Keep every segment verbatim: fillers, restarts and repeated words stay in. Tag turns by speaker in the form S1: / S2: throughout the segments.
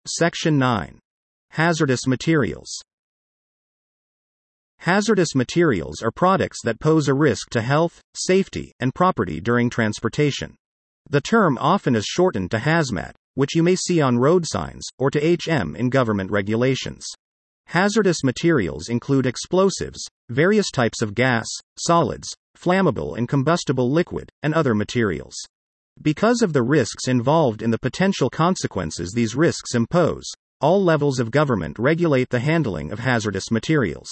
S1: Section nine. Hazardous materials. Hazardous materials are products that pose a risk to health, safety, and property during transportation. The term often is shortened to hazmat, which you may see on road signs, or to H M in government regulations. Hazardous materials include explosives, various types of gas, solids, flammable and combustible liquid, and other materials. Because of the risks involved in the potential consequences these risks impose, all levels of government regulate the handling of hazardous materials.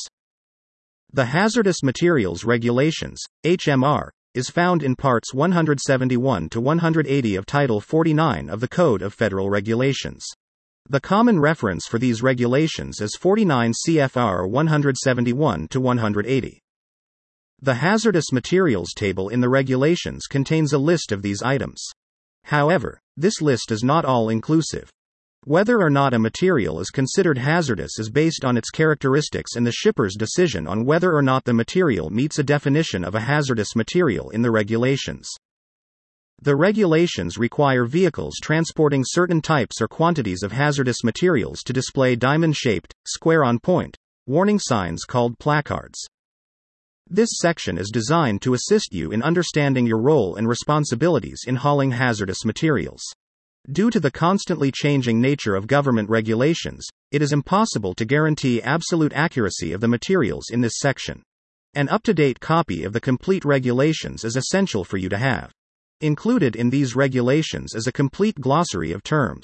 S1: The Hazardous Materials Regulations, H M R, is found in Parts one seventy-one to one eighty of Title forty-nine of the Code of Federal Regulations. The common reference for these regulations is forty-nine C F R one seventy-one to one eighty. The hazardous materials table in the regulations contains a list of these items. However, this list is not all-inclusive. Whether or not a material is considered hazardous is based on its characteristics and the shipper's decision on whether or not the material meets a definition of a hazardous material in the regulations. The regulations require vehicles transporting certain types or quantities of hazardous materials to display diamond-shaped, square-on-point, warning signs called placards. This section is designed to assist you in understanding your role and responsibilities in hauling hazardous materials. Due to the constantly changing nature of government regulations, it is impossible to guarantee absolute accuracy of the materials in this section. An up-to-date copy of the complete regulations is essential for you to have. Included in these regulations is a complete glossary of terms.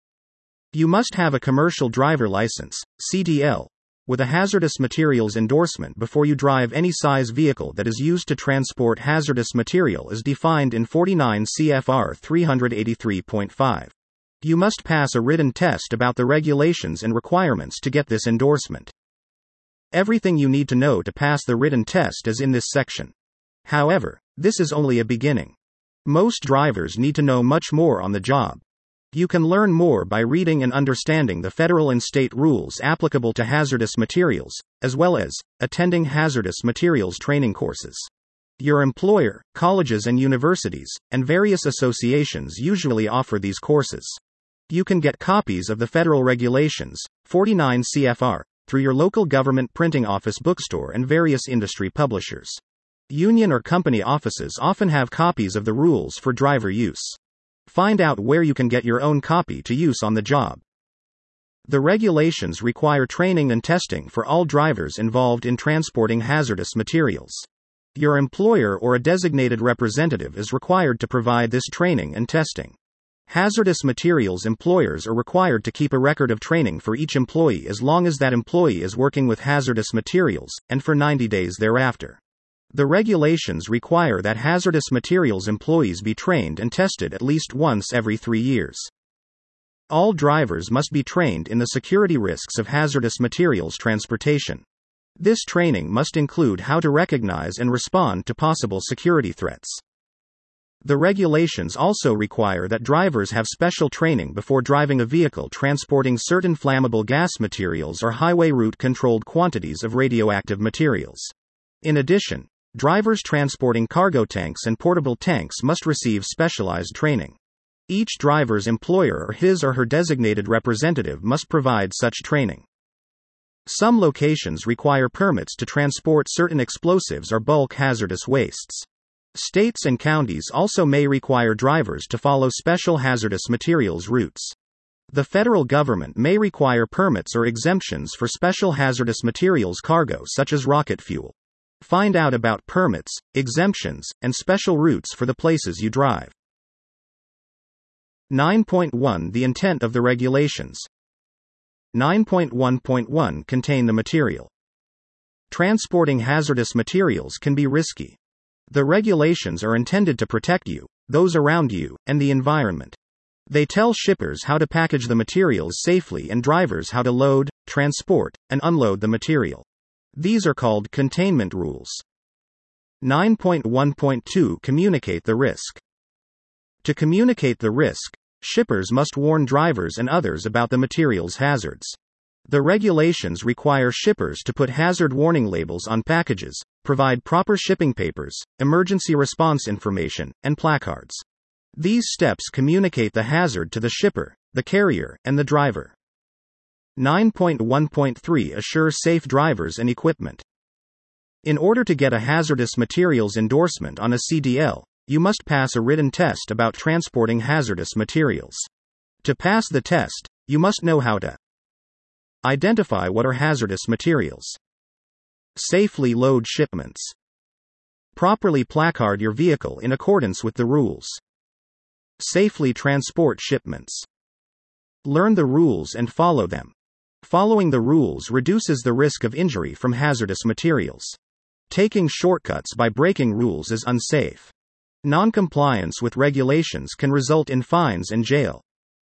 S1: You must have a commercial driver license, C D L, with a hazardous materials endorsement before you drive any size vehicle that is used to transport hazardous material as defined in forty-nine C F R three eighty-three point five. You must pass a written test about the regulations and requirements to get this endorsement. Everything you need to know to pass the written test is in this section. However, this is only a beginning. Most drivers need to know much more on the job. You can learn more by reading and understanding the federal and state rules applicable to hazardous materials, as well as attending hazardous materials training courses. Your employer, colleges and universities, and various associations usually offer these courses. You can get copies of the federal regulations, forty-nine C F R, through your local government printing office bookstore and various industry publishers. Union or company offices often have copies of the rules for driver use. Find out where you can get your own copy to use on the job. The regulations require training and testing for all drivers involved in transporting hazardous materials. Your employer or a designated representative is required to provide this training and testing. Hazardous materials employers are required to keep a record of training for each employee as long as that employee is working with hazardous materials, and for ninety days thereafter. The regulations require that hazardous materials employees be trained and tested at least once every three years. All drivers must be trained in the security risks of hazardous materials transportation. This training must include how to recognize and respond to possible security threats. The regulations also require that drivers have special training before driving a vehicle transporting certain flammable gas materials or highway route-controlled quantities of radioactive materials. In addition, drivers transporting cargo tanks and portable tanks must receive specialized training. Each driver's employer or his or her designated representative must provide such training. Some locations require permits to transport certain explosives or bulk hazardous wastes. States and counties also may require drivers to follow special hazardous materials routes. The federal government may require permits or exemptions for special hazardous materials cargo such as rocket fuel. Find out about permits, exemptions, and special routes for the places you drive. nine point one The intent of the regulations. nine point one point one Contain the material. Transporting hazardous materials can be risky. The regulations are intended to protect you, those around you, and the environment. They tell shippers how to package the materials safely and drivers how to load, transport, and unload the material. These are called containment rules. nine point one point two Communicate the risk. To communicate the risk, shippers must warn drivers and others about the material's hazards. The regulations require shippers to put hazard warning labels on packages, provide proper shipping papers, emergency response information, and placards. These steps communicate the hazard to the shipper, the carrier, and the driver. nine point one point three assures safe drivers and equipment. In order to get a hazardous materials endorsement on a C D L, you must pass a written test about transporting hazardous materials. To pass the test, you must know how to identify what are hazardous materials, safely load shipments, properly placard your vehicle in accordance with the rules, safely transport shipments, learn the rules and follow them. Following the rules reduces the risk of injury from hazardous materials. Taking shortcuts by breaking rules is unsafe. Non-compliance with regulations can result in fines and jail.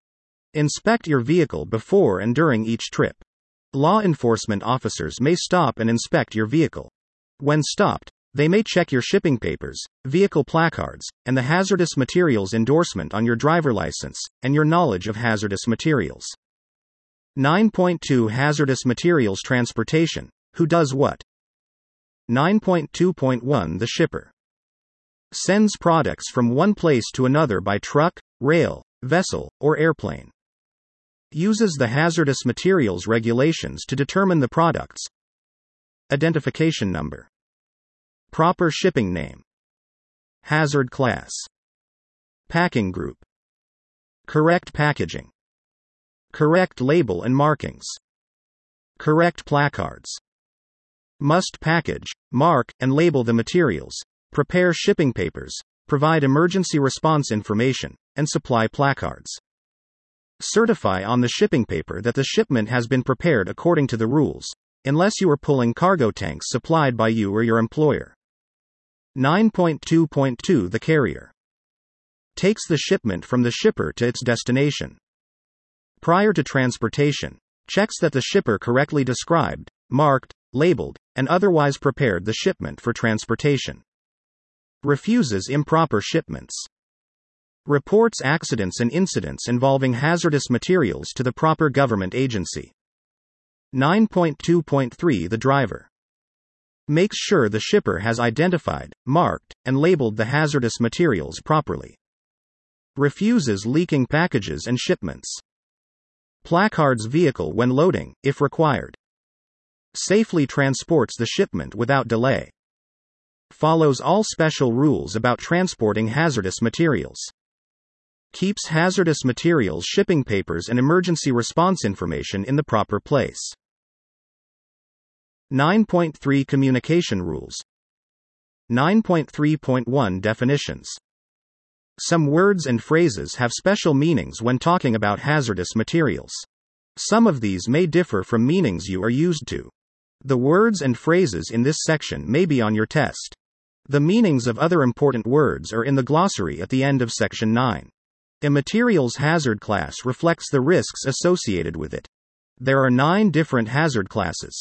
S1: Inspect your vehicle before and during each trip. Law enforcement officers may stop and inspect your vehicle. When stopped, they may check your shipping papers, vehicle placards, and the hazardous materials endorsement on your driver license, and your knowledge of hazardous materials. nine point two Hazardous Materials Transportation. Who does what? nine point two point one The shipper sends products from one place to another by truck, rail, vessel, or airplane. Uses the hazardous materials regulations to determine the product's identification number, proper shipping name, hazard class, packing group, correct packaging, correct label and markings, correct placards. Must package, mark, and label the materials, prepare shipping papers, provide emergency response information, and supply placards. Certify on the shipping paper that the shipment has been prepared according to the rules, unless you are pulling cargo tanks supplied by you or your employer. nine point two point two The carrier takes the shipment from the shipper to its destination. Prior to transportation, checks that the shipper correctly described, marked, labeled, and otherwise prepared the shipment for transportation. Refuses improper shipments. Reports accidents and incidents involving hazardous materials to the proper government agency. nine point two point three The driver makes sure the shipper has identified, marked, and labeled the hazardous materials properly. Refuses leaking packages and shipments. Placards vehicle when loading, if required. Safely transports the shipment without delay. Follows all special rules about transporting hazardous materials. Keeps hazardous materials shipping papers and emergency response information in the proper place. nine point three Communication rules. nine point three point one Definitions. Some words and phrases have special meanings when talking about hazardous materials. Some of these may differ from meanings you are used to. The words and phrases in this section may be on your test. The meanings of other important words are in the glossary at the end of section nine. A materials hazard class reflects the risks associated with it. There are nine different hazard classes.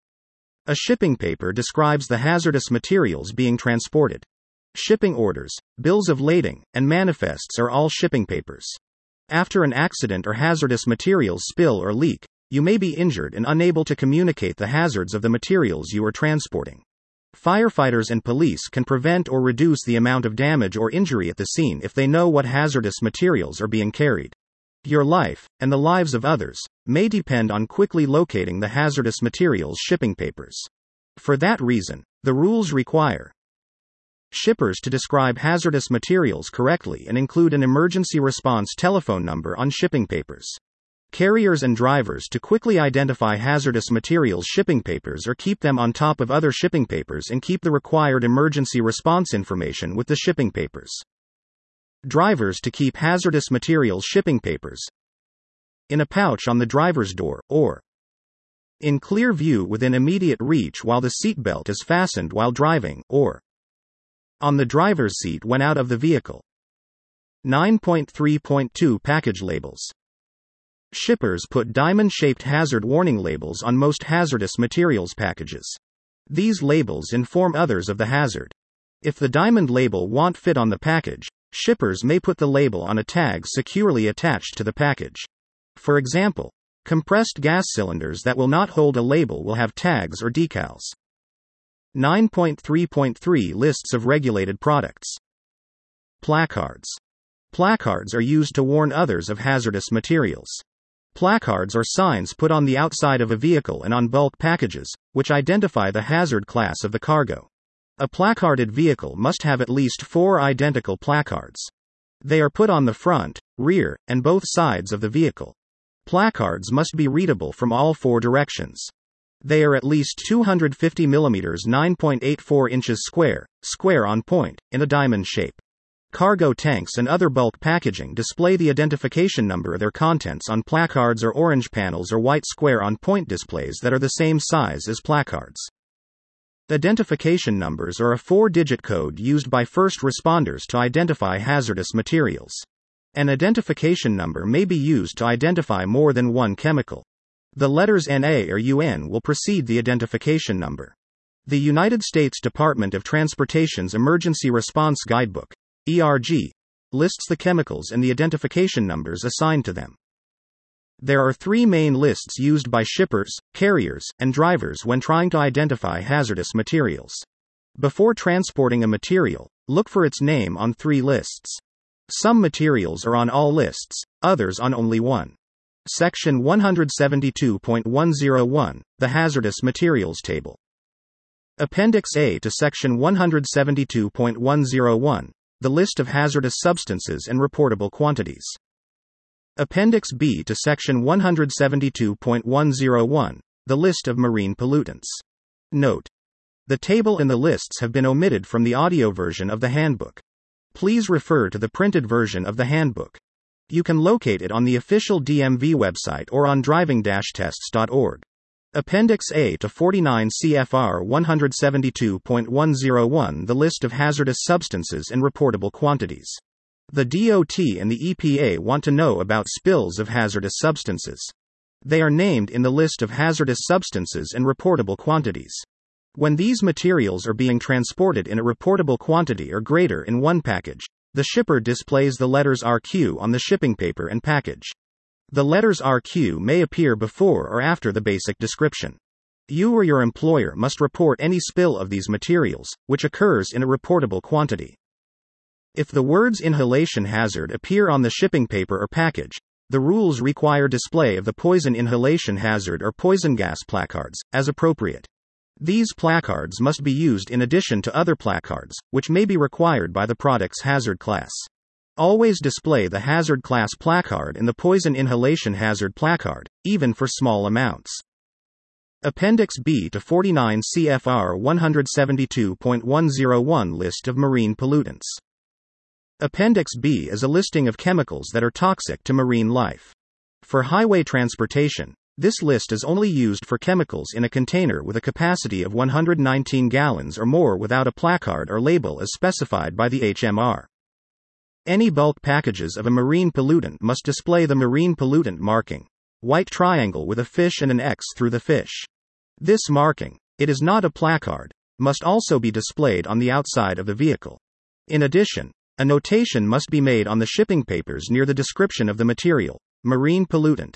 S1: A shipping paper describes the hazardous materials being transported. Shipping orders, bills of lading, and manifests are all shipping papers. After an accident or hazardous materials spill or leak, you may be injured and unable to communicate the hazards of the materials you are transporting. Firefighters and police can prevent or reduce the amount of damage or injury at the scene if they know what hazardous materials are being carried. Your life, and the lives of others, may depend on quickly locating the hazardous materials shipping papers. For that reason, the rules require shippers to describe hazardous materials correctly and include an emergency response telephone number on shipping papers. Carriers and drivers to quickly identify hazardous materials shipping papers or keep them on top of other shipping papers and keep the required emergency response information with the shipping papers. Drivers to keep hazardous materials shipping papers in a pouch on the driver's door, or in clear view within immediate reach while the seatbelt is fastened while driving, or on the driver's seat when out of the vehicle. nine point three point two Package labels. Shippers put diamond-shaped hazard warning labels on most hazardous materials packages. These labels inform others of the hazard. If the diamond label won't fit on the package, shippers may put the label on a tag securely attached to the package. For example, compressed gas cylinders that will not hold a label will have tags or decals. nine point three point three Lists of regulated products. Placards. Placards are used to warn others of hazardous materials. Placards are signs put on the outside of a vehicle and on bulk packages, which identify the hazard class of the cargo. A placarded vehicle must have at least four identical placards. They are put on the front, rear, and both sides of the vehicle. Placards must be readable from all four directions. They are at least two hundred fifty millimeters (nine point eight four inches) square, square on point, in a diamond shape. Cargo tanks and other bulk packaging display the identification number of their contents on placards or orange panels or white square on point displays that are the same size as placards. Identification numbers are a four-digit code used by first responders to identify hazardous materials. An identification number may be used to identify more than one chemical. The letters N A or U N will precede the identification number. The United States Department of Transportation's Emergency Response Guidebook, E R G, lists the chemicals and the identification numbers assigned to them. There are three main lists used by shippers, carriers, and drivers when trying to identify hazardous materials. Before transporting a material, look for its name on three lists. Some materials are on all lists, others on only one. Section one seventy-two point one oh one, the Hazardous Materials Table. Appendix A to Section one seventy-two point one oh one, the list of hazardous substances and reportable quantities. Appendix B to Section one seventy-two point one oh one, the list of marine pollutants. Note: the table and the lists have been omitted from the audio version of the handbook. Please refer to the printed version of the handbook. You can locate it on the official D M V website or on driving dash tests dot org. Appendix A to forty-nine C F R one seventy-two point one oh one, the list of hazardous substances and reportable quantities. The D O T and the E P A want to know about spills of hazardous substances. They are named in the list of hazardous substances and reportable quantities. When these materials are being transported in a reportable quantity or greater in one package, the shipper displays the letters R Q on the shipping paper and package. The letters R Q may appear before or after the basic description. You or your employer must report any spill of these materials, which occurs in a reportable quantity. If the words inhalation hazard appear on the shipping paper or package, the rules require display of the poison inhalation hazard or poison gas placards, as appropriate. These placards must be used in addition to other placards, which may be required by the product's hazard class. Always display the hazard class placard and the poison inhalation hazard placard, even for small amounts. Appendix B to forty-nine C F R one seventy-two point one oh one, list of marine pollutants. Appendix B is a listing of chemicals that are toxic to marine life. For highway transportation, this list is only used for chemicals in a container with a capacity of one hundred nineteen gallons or more without a placard or label as specified by the H M R. Any bulk packages of a marine pollutant must display the marine pollutant marking, white triangle with a fish and an X through the fish. This marking, it is not a placard, must also be displayed on the outside of the vehicle. In addition, a notation must be made on the shipping papers near the description of the material, marine pollutant.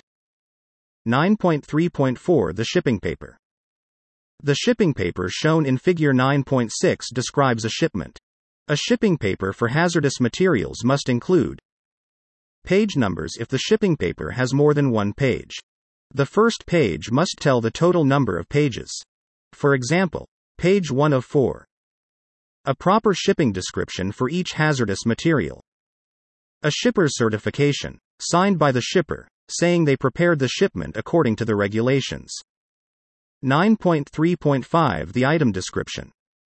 S1: nine point three point four The shipping paper. The shipping paper shown in Figure nine point six describes a shipment. A shipping paper for hazardous materials must include page numbers if the shipping paper has more than one page. The first page must tell the total number of pages. For example, page one of four. A proper shipping description for each hazardous material. A shipper's certification, signed by the shipper, saying they prepared the shipment according to the regulations. nine point three point five The item description.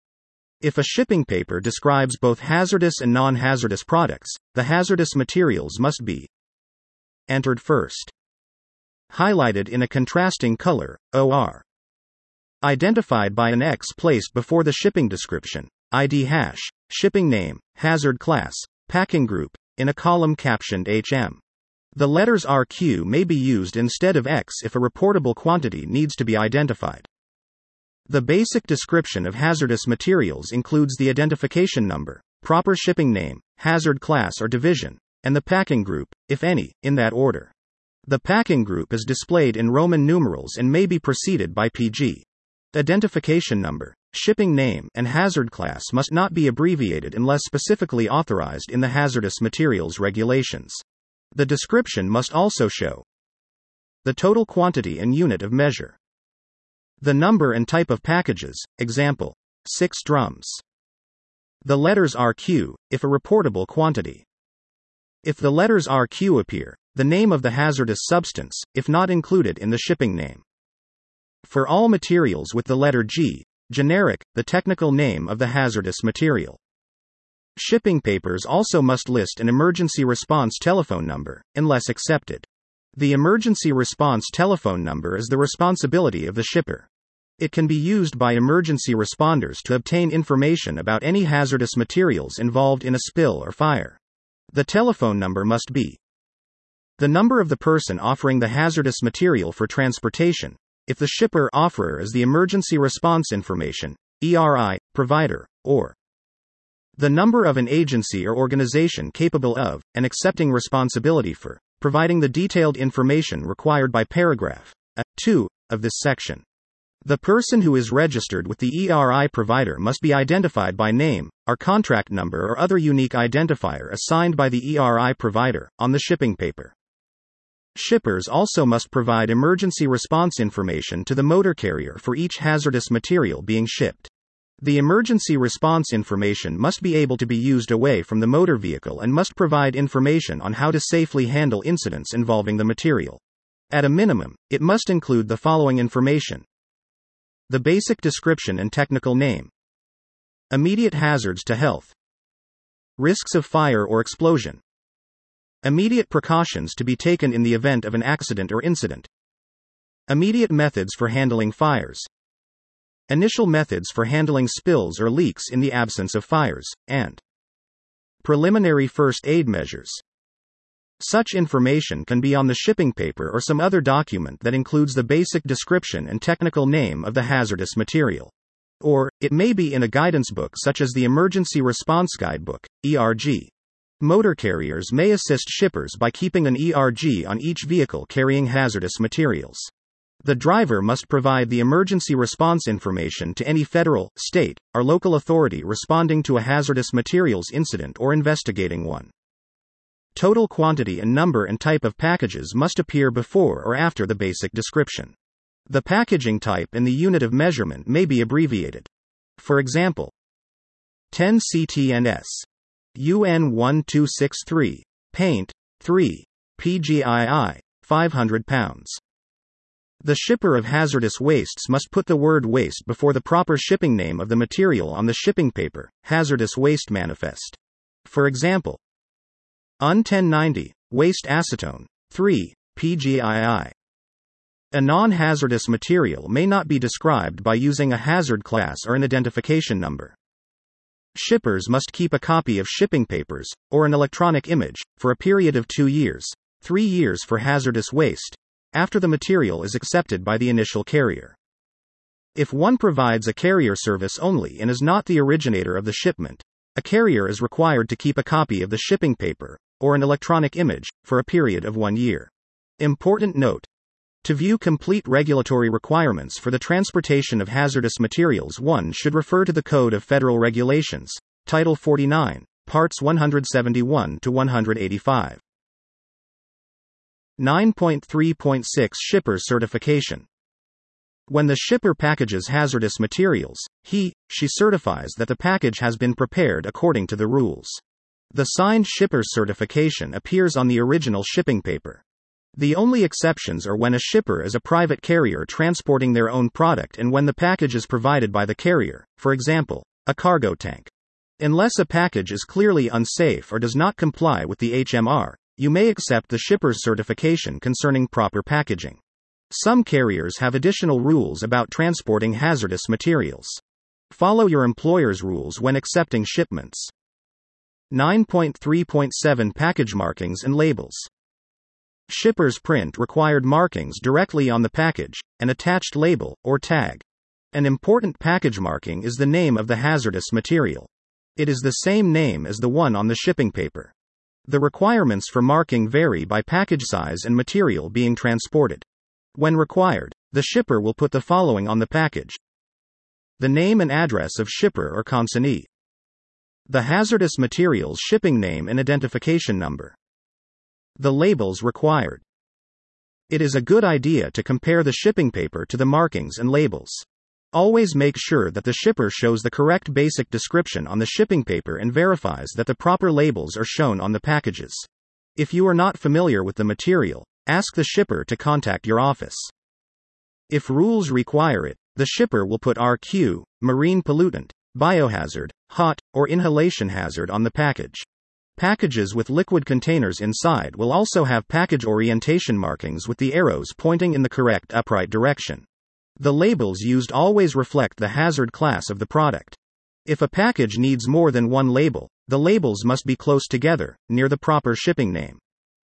S1: If a shipping paper describes both hazardous and non-hazardous products, the hazardous materials must be entered first. Highlighted in a contrasting color, or identified by an X placed before the shipping description, I D hash, shipping name, hazard class, packing group, in a column captioned H M. The letters R Q may be used instead of X if a reportable quantity needs to be identified. The basic description of hazardous materials includes the identification number, proper shipping name, hazard class or division, and the packing group, if any, in that order. The packing group is displayed in Roman numerals and may be preceded by P G. Identification number, shipping name, and hazard class must not be abbreviated unless specifically authorized in the hazardous materials regulations. The description must also show the total quantity and unit of measure, the number and type of packages, example, six drums, the letters R Q, if a reportable quantity. If the letters R Q appear, the name of the hazardous substance, if not included in the shipping name. For all materials with the letter G, generic, the technical name of the hazardous material. Shipping papers also must list an emergency response telephone number, unless accepted. The emergency response telephone number is the responsibility of the shipper. It can be used by emergency responders to obtain information about any hazardous materials involved in a spill or fire. The telephone number must be the number of the person offering the hazardous material for transportation, if the shipper offerer is the emergency response information, E R I, provider, or the number of an agency or organization capable of, and accepting responsibility for, providing the detailed information required by paragraph A two of this section. The person who is registered with the E R I provider must be identified by name, or contract number or other unique identifier assigned by the E R I provider, on the shipping paper. Shippers also must provide emergency response information to the motor carrier for each hazardous material being shipped. The emergency response information must be able to be used away from the motor vehicle and must provide information on how to safely handle incidents involving the material. At a minimum, it must include the following information: the basic description and technical name, immediate hazards to health, risks of fire or explosion, immediate precautions to be taken in the event of an accident or incident, immediate methods for handling fires, initial methods for handling spills or leaks in the absence of fires, and preliminary first aid measures. Such information can be on the shipping paper or some other document that includes the basic description and technical name of the hazardous material. Or, it may be in a guidance book such as the Emergency Response Guidebook, E R G. Motor carriers may assist shippers by keeping an E R G on each vehicle carrying hazardous materials. The driver must provide the emergency response information to any federal, state, or local authority responding to a hazardous materials incident or investigating one. Total quantity and number and type of packages must appear before or after the basic description. The packaging type and the unit of measurement may be abbreviated. For example, ten C T N S, U N one two six three, paint, three, P G I I, five hundred pounds. The shipper of hazardous wastes must put the word waste before the proper shipping name of the material on the shipping paper, hazardous waste manifest. For example, U N ten ninety, waste acetone, three, P G I I. A non-hazardous material may not be described by using a hazard class or an identification number. Shippers must keep a copy of shipping papers, or an electronic image, for a period of two years, three years for hazardous waste, after the material is accepted by the initial carrier. If one provides a carrier service only and is not the originator of the shipment, a carrier is required to keep a copy of the shipping paper, or an electronic image, for a period of one year. Important note: to view complete regulatory requirements for the transportation of hazardous materials, one should refer to the Code of Federal Regulations, Title forty-nine, Parts one seventy-one to one eighty-five. nine point three point six Shipper's Certification. When the shipper packages hazardous materials, he, she certifies that the package has been prepared according to the rules. The signed shipper's certification appears on the original shipping paper. The only exceptions are when a shipper is a private carrier transporting their own product and when the package is provided by the carrier, for example, a cargo tank. Unless a package is clearly unsafe or does not comply with the H M R, you may accept the shipper's certification concerning proper packaging. Some carriers have additional rules about transporting hazardous materials. Follow your employer's rules when accepting shipments. nine point three point seven Package Markings and Labels. Shippers print required markings directly on the package, an attached label, or tag. An important package marking is the name of the hazardous material. It is the same name as the one on the shipping paper. The requirements for marking vary by package size and material being transported. When required, the shipper will put the following on the package: The name and address of shipper or consignee. The hazardous materials shipping name and identification number. The labels required. It is a good idea to compare the shipping paper to the markings and labels. Always make sure that the shipper shows the correct basic description on the shipping paper and verifies that the proper labels are shown on the packages. If you are not familiar with the material, ask the shipper to contact your office. If rules require it, the shipper will put R Q, marine pollutant, biohazard, hot, or inhalation hazard on the package. Packages with liquid containers inside will also have package orientation markings with the arrows pointing in the correct upright direction. The labels used always reflect the hazard class of the product. If a package needs more than one label, the labels must be close together, near the proper shipping name.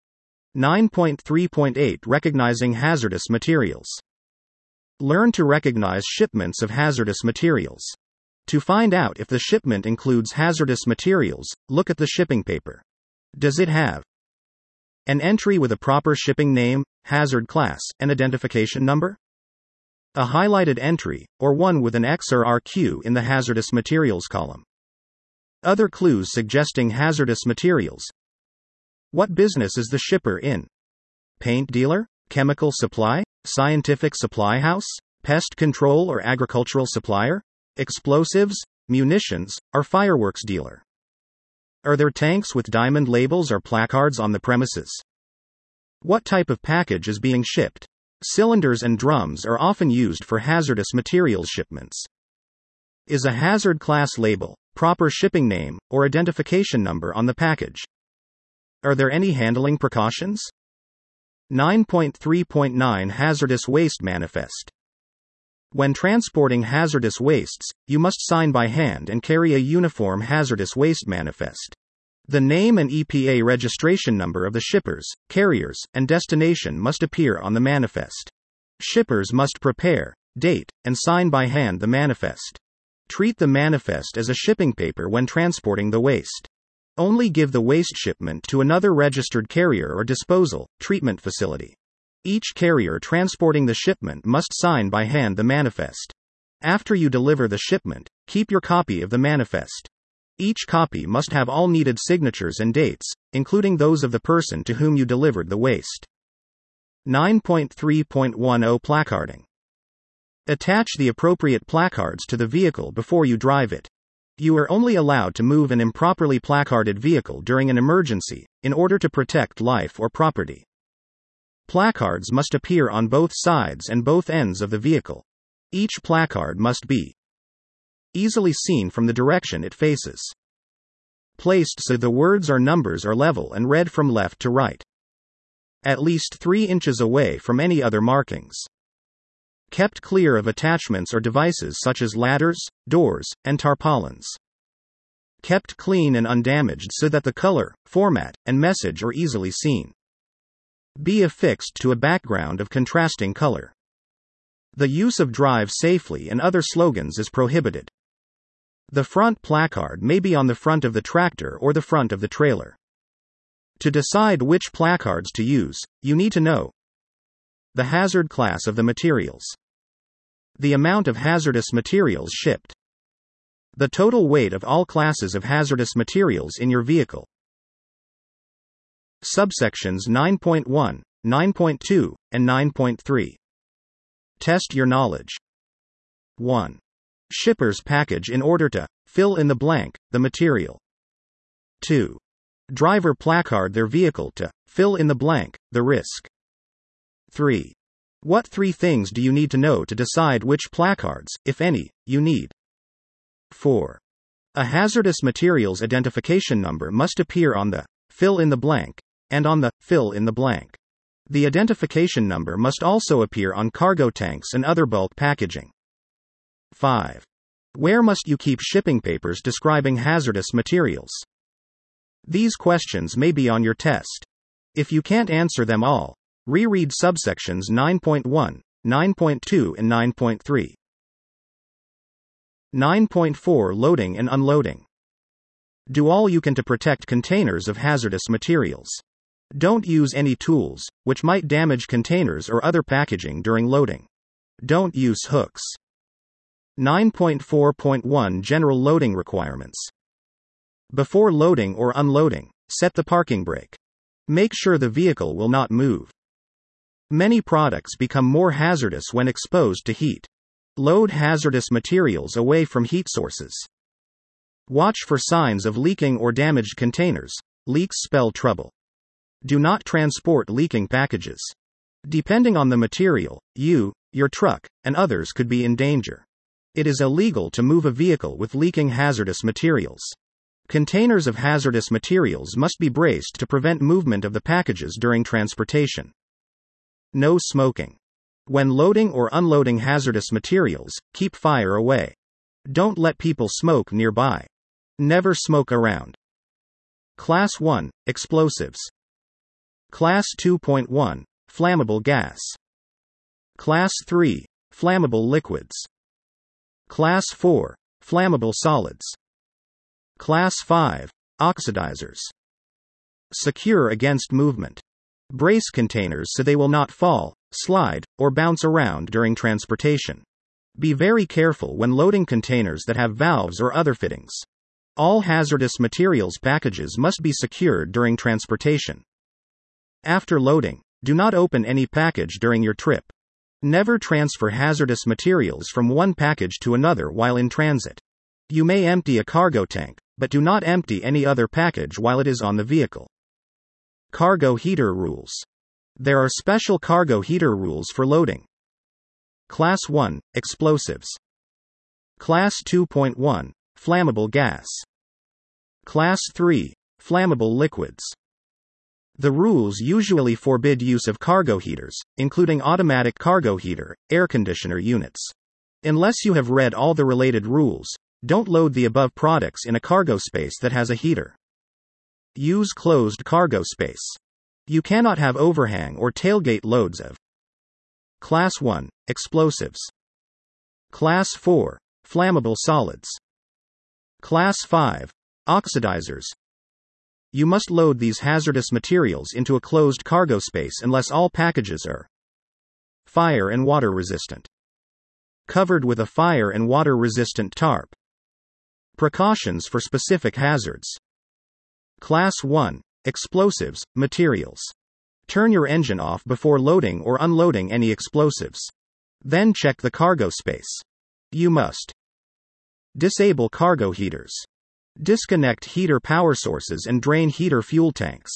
S1: nine point three point eight Recognizing hazardous materials. Learn to recognize shipments of hazardous materials. To find out if the shipment includes hazardous materials, look at the shipping paper. Does it have an entry with a proper shipping name, hazard class, and identification number? A highlighted entry, or one with an X or R Q in the hazardous materials column. Other clues suggesting hazardous materials. What business is the shipper in? Paint dealer? Chemical supply? Scientific supply house? Pest control or agricultural supplier? Explosives, munitions, or fireworks dealer? Are there tanks with diamond labels or placards on the premises? What type of package is being shipped? Cylinders and drums are often used for hazardous materials shipments. Is a hazard class label, proper shipping name, or identification number on the package? Are there any handling precautions? nine point three point nine Hazardous Waste Manifest. When transporting hazardous wastes, you must sign by hand and carry a uniform hazardous waste manifest. The name and E P A registration number of the shippers, carriers, and destination must appear on the manifest. Shippers must prepare, date, and sign by hand the manifest. Treat the manifest as a shipping paper when transporting the waste. Only give the waste shipment to another registered carrier or disposal, treatment facility. Each carrier transporting the shipment must sign by hand the manifest. After you deliver the shipment, keep your copy of the manifest. Each copy must have all needed signatures and dates, including those of the person to whom you delivered the waste. nine point three point ten Placarding. Attach the appropriate placards to the vehicle before you drive it. You are only allowed to move an improperly placarded vehicle during an emergency, in order to protect life or property. Placards must appear on both sides and both ends of the vehicle. Each placard must be easily seen from the direction it faces. Placed so the words or numbers are level and read from left to right. At least three inches away from any other markings. Kept clear of attachments or devices such as ladders, doors, and tarpaulins. Kept clean and undamaged so that the color, format, and message are easily seen. Be affixed to a background of contrasting color. The use of "drive safely" and other slogans is prohibited. The front placard may be on the front of the tractor or the front of the trailer. To decide which placards to use, you need to know the hazard class of the materials, the amount of hazardous materials shipped, the total weight of all classes of hazardous materials in your vehicle. Subsections nine point one, nine point two, and nine point three. Test your knowledge. one. Shipper's package in order to fill in the blank, the material. two. Driver placard their vehicle to fill in the blank, the risk. three. What three things do you need to know to decide which placards, if any, you need? four. A hazardous materials identification number must appear on the fill in the blank and on the fill in the blank. The identification number must also appear on cargo tanks and other bulk packaging. five. Where must you keep shipping papers describing hazardous materials? These questions may be on your test. If you can't answer them all, reread subsections nine point one, nine point two, and nine point three. nine point four Loading and unloading. Do all you can to protect containers of hazardous materials. Don't use any tools, which might damage containers or other packaging during loading. Don't use hooks. nine point four point one General Loading Requirements. Before loading or unloading, set the parking brake. Make sure the vehicle will not move. Many products become more hazardous when exposed to heat. Load hazardous materials away from heat sources. Watch for signs of leaking or damaged containers. Leaks spell trouble. Do not transport leaking packages. Depending on the material, you, your truck, and others could be in danger. It is illegal to move a vehicle with leaking hazardous materials. Containers of hazardous materials must be braced to prevent movement of the packages during transportation. No smoking. When loading or unloading hazardous materials, keep fire away. Don't let people smoke nearby. Never smoke around. Class one, Explosives. Class two point one, Flammable gas. Class three, Flammable liquids. Class four, Flammable solids. Class five, Oxidizers. Secure against movement. Brace containers so they will not fall, slide, or bounce around during transportation. Be very careful when loading containers that have valves or other fittings. All hazardous materials packages must be secured during transportation. After loading, do not open any package during your trip. Never transfer hazardous materials from one package to another while in transit. You may empty a cargo tank, but do not empty any other package while it is on the vehicle. Cargo heater rules. There are special cargo heater rules for loading. Class one, Explosives. Class two point one, Flammable gas. Class three, Flammable liquids. The rules usually forbid use of cargo heaters, including automatic cargo heater, air conditioner units. Unless you have read all the related rules, don't load the above products in a cargo space that has a heater. Use closed cargo space. You cannot have overhang or tailgate loads of Class one, Explosives. Class four, Flammable solids. Class five, Oxidizers. You must load these hazardous materials into a closed cargo space unless all packages are fire and water resistant. Covered with a fire and water resistant tarp. Precautions for specific hazards. Class one, Explosives, materials. Turn your engine off before loading or unloading any explosives. Then check the cargo space. You must disable cargo heaters. Disconnect heater power sources and drain heater fuel tanks.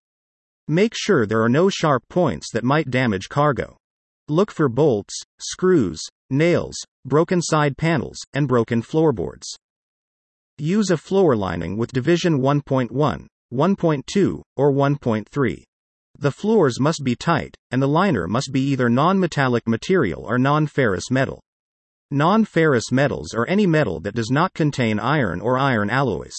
S1: Make sure there are no sharp points that might damage cargo. Look for bolts, screws, nails, broken side panels, and broken floorboards. Use a floor lining with division one point one, one point two, or one point three. The floors must be tight, and the liner must be either non-metallic material or non-ferrous metal. Non-ferrous metals are any metal that does not contain iron or iron alloys.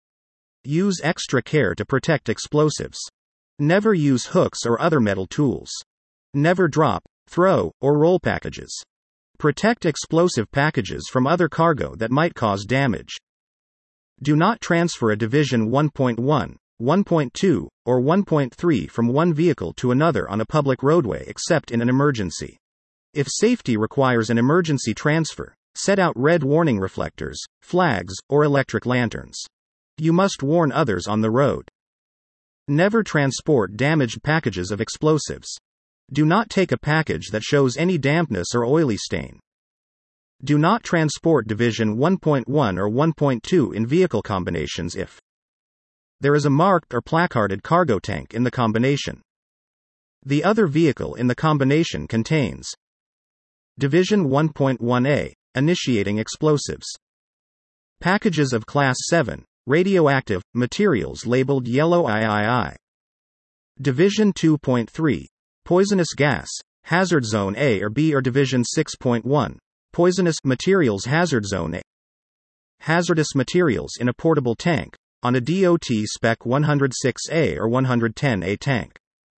S1: Use extra care to protect explosives. Never use hooks or other metal tools. Never drop, throw, or roll packages. Protect explosive packages from other cargo that might cause damage. Do not transfer a division one point one, one point two, or one point three from one vehicle to another on a public roadway except in an emergency. If safety requires an emergency transfer, set out red warning reflectors, flags, or electric lanterns. You must warn others on the road. Never transport damaged packages of explosives. Do not take a package that shows any dampness or oily stain. Do not transport division one point one or one point two in vehicle combinations if there is a marked or placarded cargo tank in the combination. The other vehicle in the combination contains Division one point one A, initiating explosives. Packages of Class seven, radioactive, materials labeled yellow triple. Division two point three, poisonous gas, hazard zone A or B or Division six point one, poisonous materials hazard zone A. Hazardous materials in a portable tank, on a D O T Spec one oh six A or one ten A tank.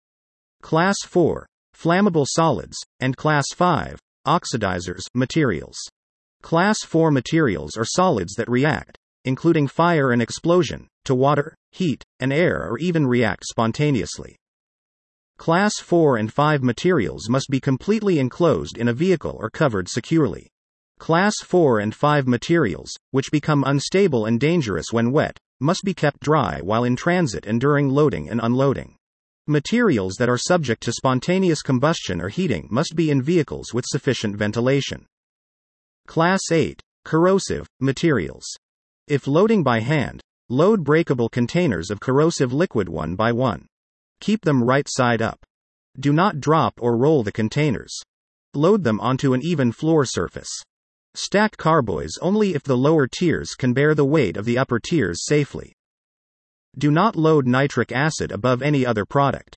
S1: Class four, flammable solids, and Class five, oxidizers, materials. Class four materials are solids that react, including fire and explosion, to water, heat, and air or even react spontaneously. Class four and five materials must be completely enclosed in a vehicle or covered securely. Class four and five materials, which become unstable and dangerous when wet, must be kept dry while in transit and during loading and unloading. Materials that are subject to spontaneous combustion or heating must be in vehicles with sufficient ventilation. Class eight. Corrosive materials. If loading by hand, load breakable containers of corrosive liquid one by one. Keep them right side up. Do not drop or roll the containers. Load them onto an even floor surface. Stack carboys only if the lower tiers can bear the weight of the upper tiers safely. Do not load nitric acid above any other product.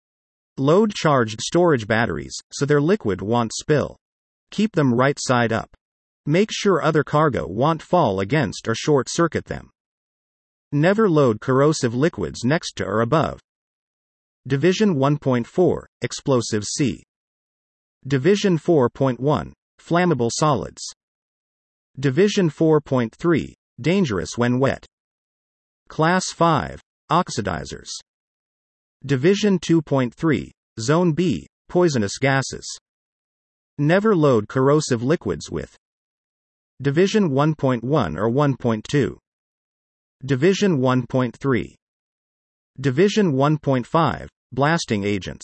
S1: Load charged storage batteries, so their liquid won't spill. Keep them right side up. Make sure other cargo won't fall against or short circuit them. Never load corrosive liquids next to or above. Division one point four, Explosives C. Division four point one, Flammable solids. Division four point three, Dangerous when wet. Class five, Oxidizers. Division two point three, Zone B, Poisonous gases. Never load corrosive liquids with Division one point one or one point two. Division one point three. Division one point five, Blasting agents.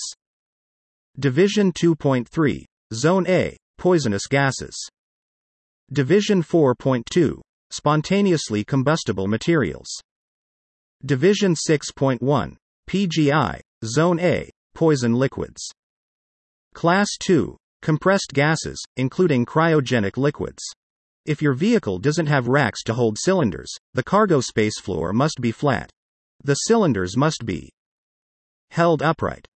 S1: Division two point three, Zone A, Poisonous gases. Division four point two, Spontaneously combustible materials. Division six point one, P G I, Zone A, Poison liquids. Class two, Compressed gases, including cryogenic liquids. If your vehicle doesn't have racks to hold cylinders, the cargo space floor must be flat. The cylinders must be held upright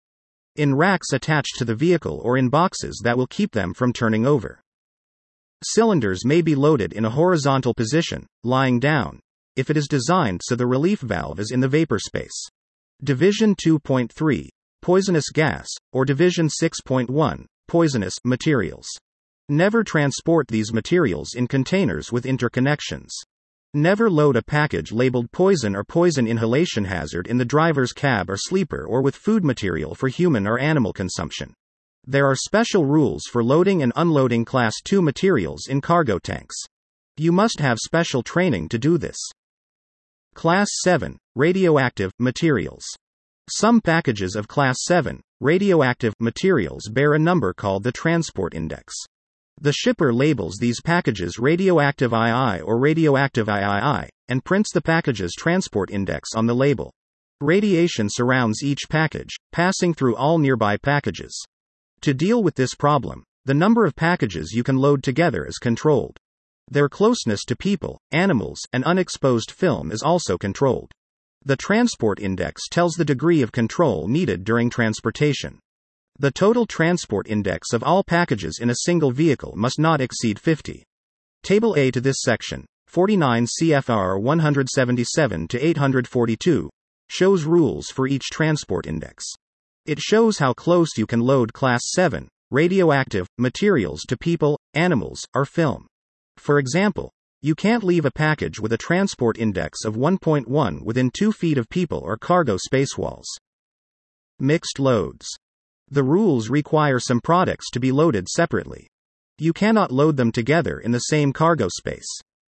S1: in racks attached to the vehicle or in boxes that will keep them from turning over. Cylinders may be loaded in a horizontal position, lying down, if it is designed so the relief valve is in the vapor space. Division two point three, Poisonous gas, or Division six point one, Poisonous materials. Never transport these materials in containers with interconnections. Never load a package labeled poison or poison inhalation hazard in the driver's cab or sleeper or with food material for human or animal consumption. There are special rules for loading and unloading Class two materials in cargo tanks. You must have special training to do this. Class seven, Radioactive materials. Some packages of Class seven, radioactive materials bear a number called the Transport Index. The shipper labels these packages Radioactive two or Radioactive three and prints the package's transport index on the label. Radiation surrounds each package, passing through all nearby packages. To deal with this problem, the number of packages you can load together is controlled. Their closeness to people, animals, and unexposed film is also controlled. The transport index tells the degree of control needed during transportation. The total transport index of all packages in a single vehicle must not exceed fifty. Table A to this section, forty-nine C F R one seventy-seven to eight forty-two, shows rules for each transport index. It shows how close you can load Class seven, radioactive, materials to people, animals, or film. For example, you can't leave a package with a transport index of one point one within two feet of people or cargo space walls. Mixed loads. The rules require some products to be loaded separately. You cannot load them together in the same cargo space.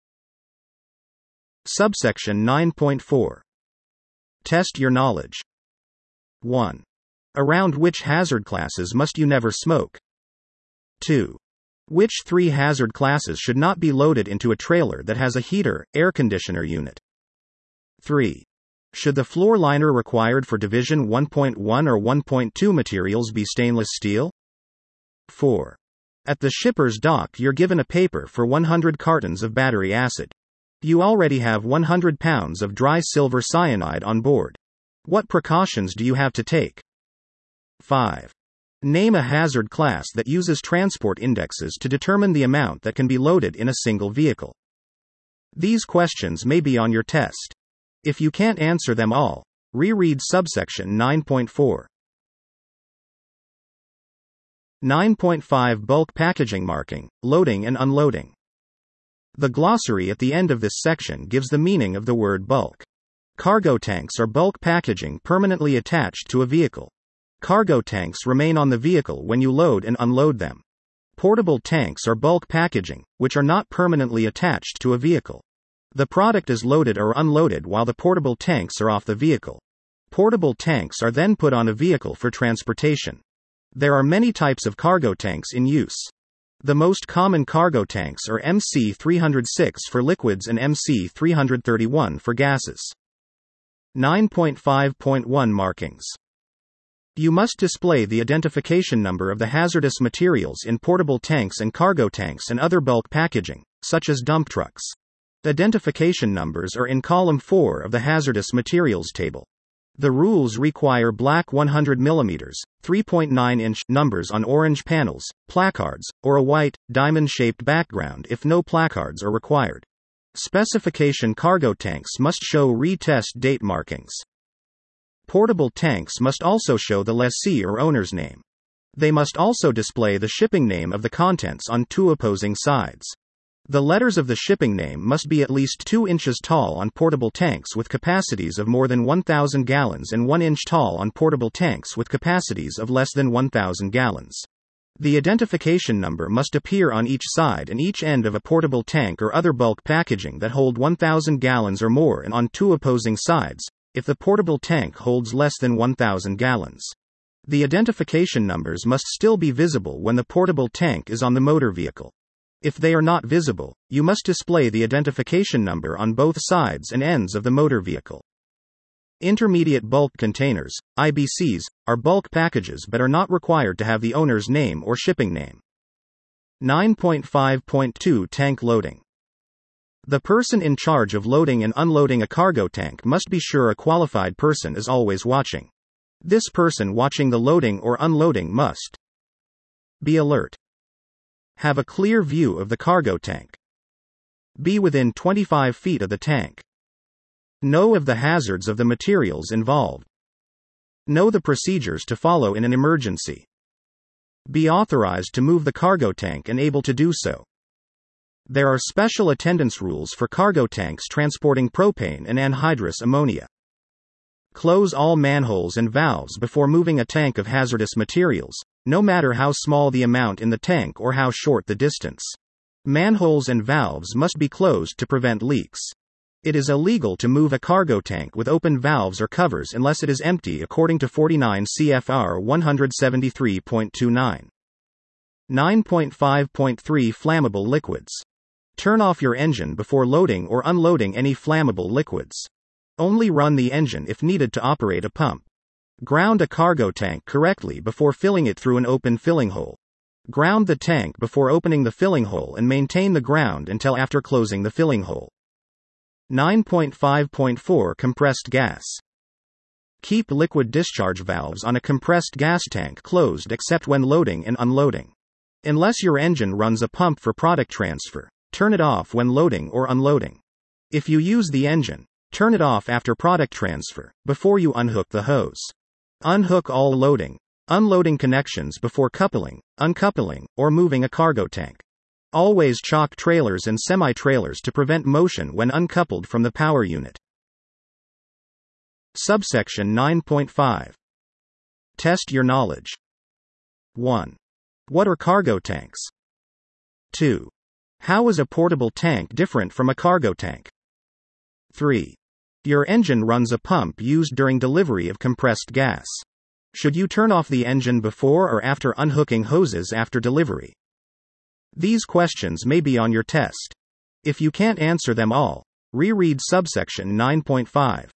S1: Subsection nine point four. Test your knowledge. one. Around which hazard classes must you never smoke? two. Which three hazard classes should not be loaded into a trailer that has a heater, air conditioner unit? three. Should the floor liner required for Division one point one or one point two materials be stainless steel? four. At the shipper's dock you're given a paper for one hundred cartons of battery acid. You already have one hundred pounds of dry silver cyanide on board. What precautions do you have to take? five. Name a hazard class that uses transport indexes to determine the amount that can be loaded in a single vehicle. These questions may be on your test. If you can't answer them all, reread subsection nine point four. nine point five Bulk packaging marking, loading and unloading. The glossary at the end of this section gives the meaning of the word bulk. Cargo tanks are bulk packaging permanently attached to a vehicle. Cargo tanks remain on the vehicle when you load and unload them. Portable tanks are bulk packaging, which are not permanently attached to a vehicle. The product is loaded or unloaded while the portable tanks are off the vehicle. Portable tanks are then put on a vehicle for transportation. There are many types of cargo tanks in use. The most common cargo tanks are M C three oh six for liquids and M C three thirty-one for gases. nine point five point one Markings. You must display the identification number of the hazardous materials in portable tanks and cargo tanks and other bulk packaging, such as dump trucks. Identification numbers are in column four of the hazardous materials table. The rules require black one hundred millimeter, three point nine inch numbers on orange panels, placards, or a white, diamond-shaped background if no placards are required. Specification cargo tanks must show retest date markings. Portable tanks must also show the lessee or owner's name. They must also display the shipping name of the contents on two opposing sides. The letters of the shipping name must be at least two inches tall on portable tanks with capacities of more than one thousand gallons and one inch tall on portable tanks with capacities of less than one thousand gallons. The identification number must appear on each side and each end of a portable tank or other bulk packaging that hold one thousand gallons or more and on two opposing sides, if the portable tank holds less than one thousand gallons. The identification numbers must still be visible when the portable tank is on the motor vehicle. If they are not visible, you must display the identification number on both sides and ends of the motor vehicle. Intermediate bulk containers, I B Cs, are bulk packages but are not required to have the owner's name or shipping name. nine point five point two Tank loading. The person in charge of loading and unloading a cargo tank must be sure a qualified person is always watching. This person watching the loading or unloading must be alert. Have a clear view of the cargo tank. Be within twenty-five feet of the tank. Know of the hazards of the materials involved. Know the procedures to follow in an emergency. Be authorized to move the cargo tank and able to do so. There are special attendance rules for cargo tanks transporting propane and anhydrous ammonia. Close all manholes and valves before moving a tank of hazardous materials, no matter how small the amount in the tank or how short the distance. Manholes and valves must be closed to prevent leaks. It is illegal to move a cargo tank with open valves or covers unless it is empty according to forty-nine C F R one seventy-three point two nine. nine point five point three Flammable liquids. Turn off your engine before loading or unloading any flammable liquids. Only run the engine if needed to operate a pump. Ground a cargo tank correctly before filling it through an open filling hole. Ground the tank before opening the filling hole and maintain the ground until after closing the filling hole. nine point five point four Compressed gas. Keep liquid discharge valves on a compressed gas tank closed except when loading and unloading. Unless your engine runs a pump for product transfer, turn it off when loading or unloading. If you use the engine, turn it off after product transfer, before you unhook the hose. Unhook all loading, unloading connections before coupling, uncoupling, or moving a cargo tank. Always chock trailers and semi-trailers to prevent motion when uncoupled from the power unit. Subsection nine point five. Test your knowledge. one. What are cargo tanks? two. How is a portable tank different from a cargo tank? three. Your engine runs a pump used during delivery of compressed gas. Should you turn off the engine before or after unhooking hoses after delivery? These questions may be on your test. If you can't answer them all, reread subsection nine point five.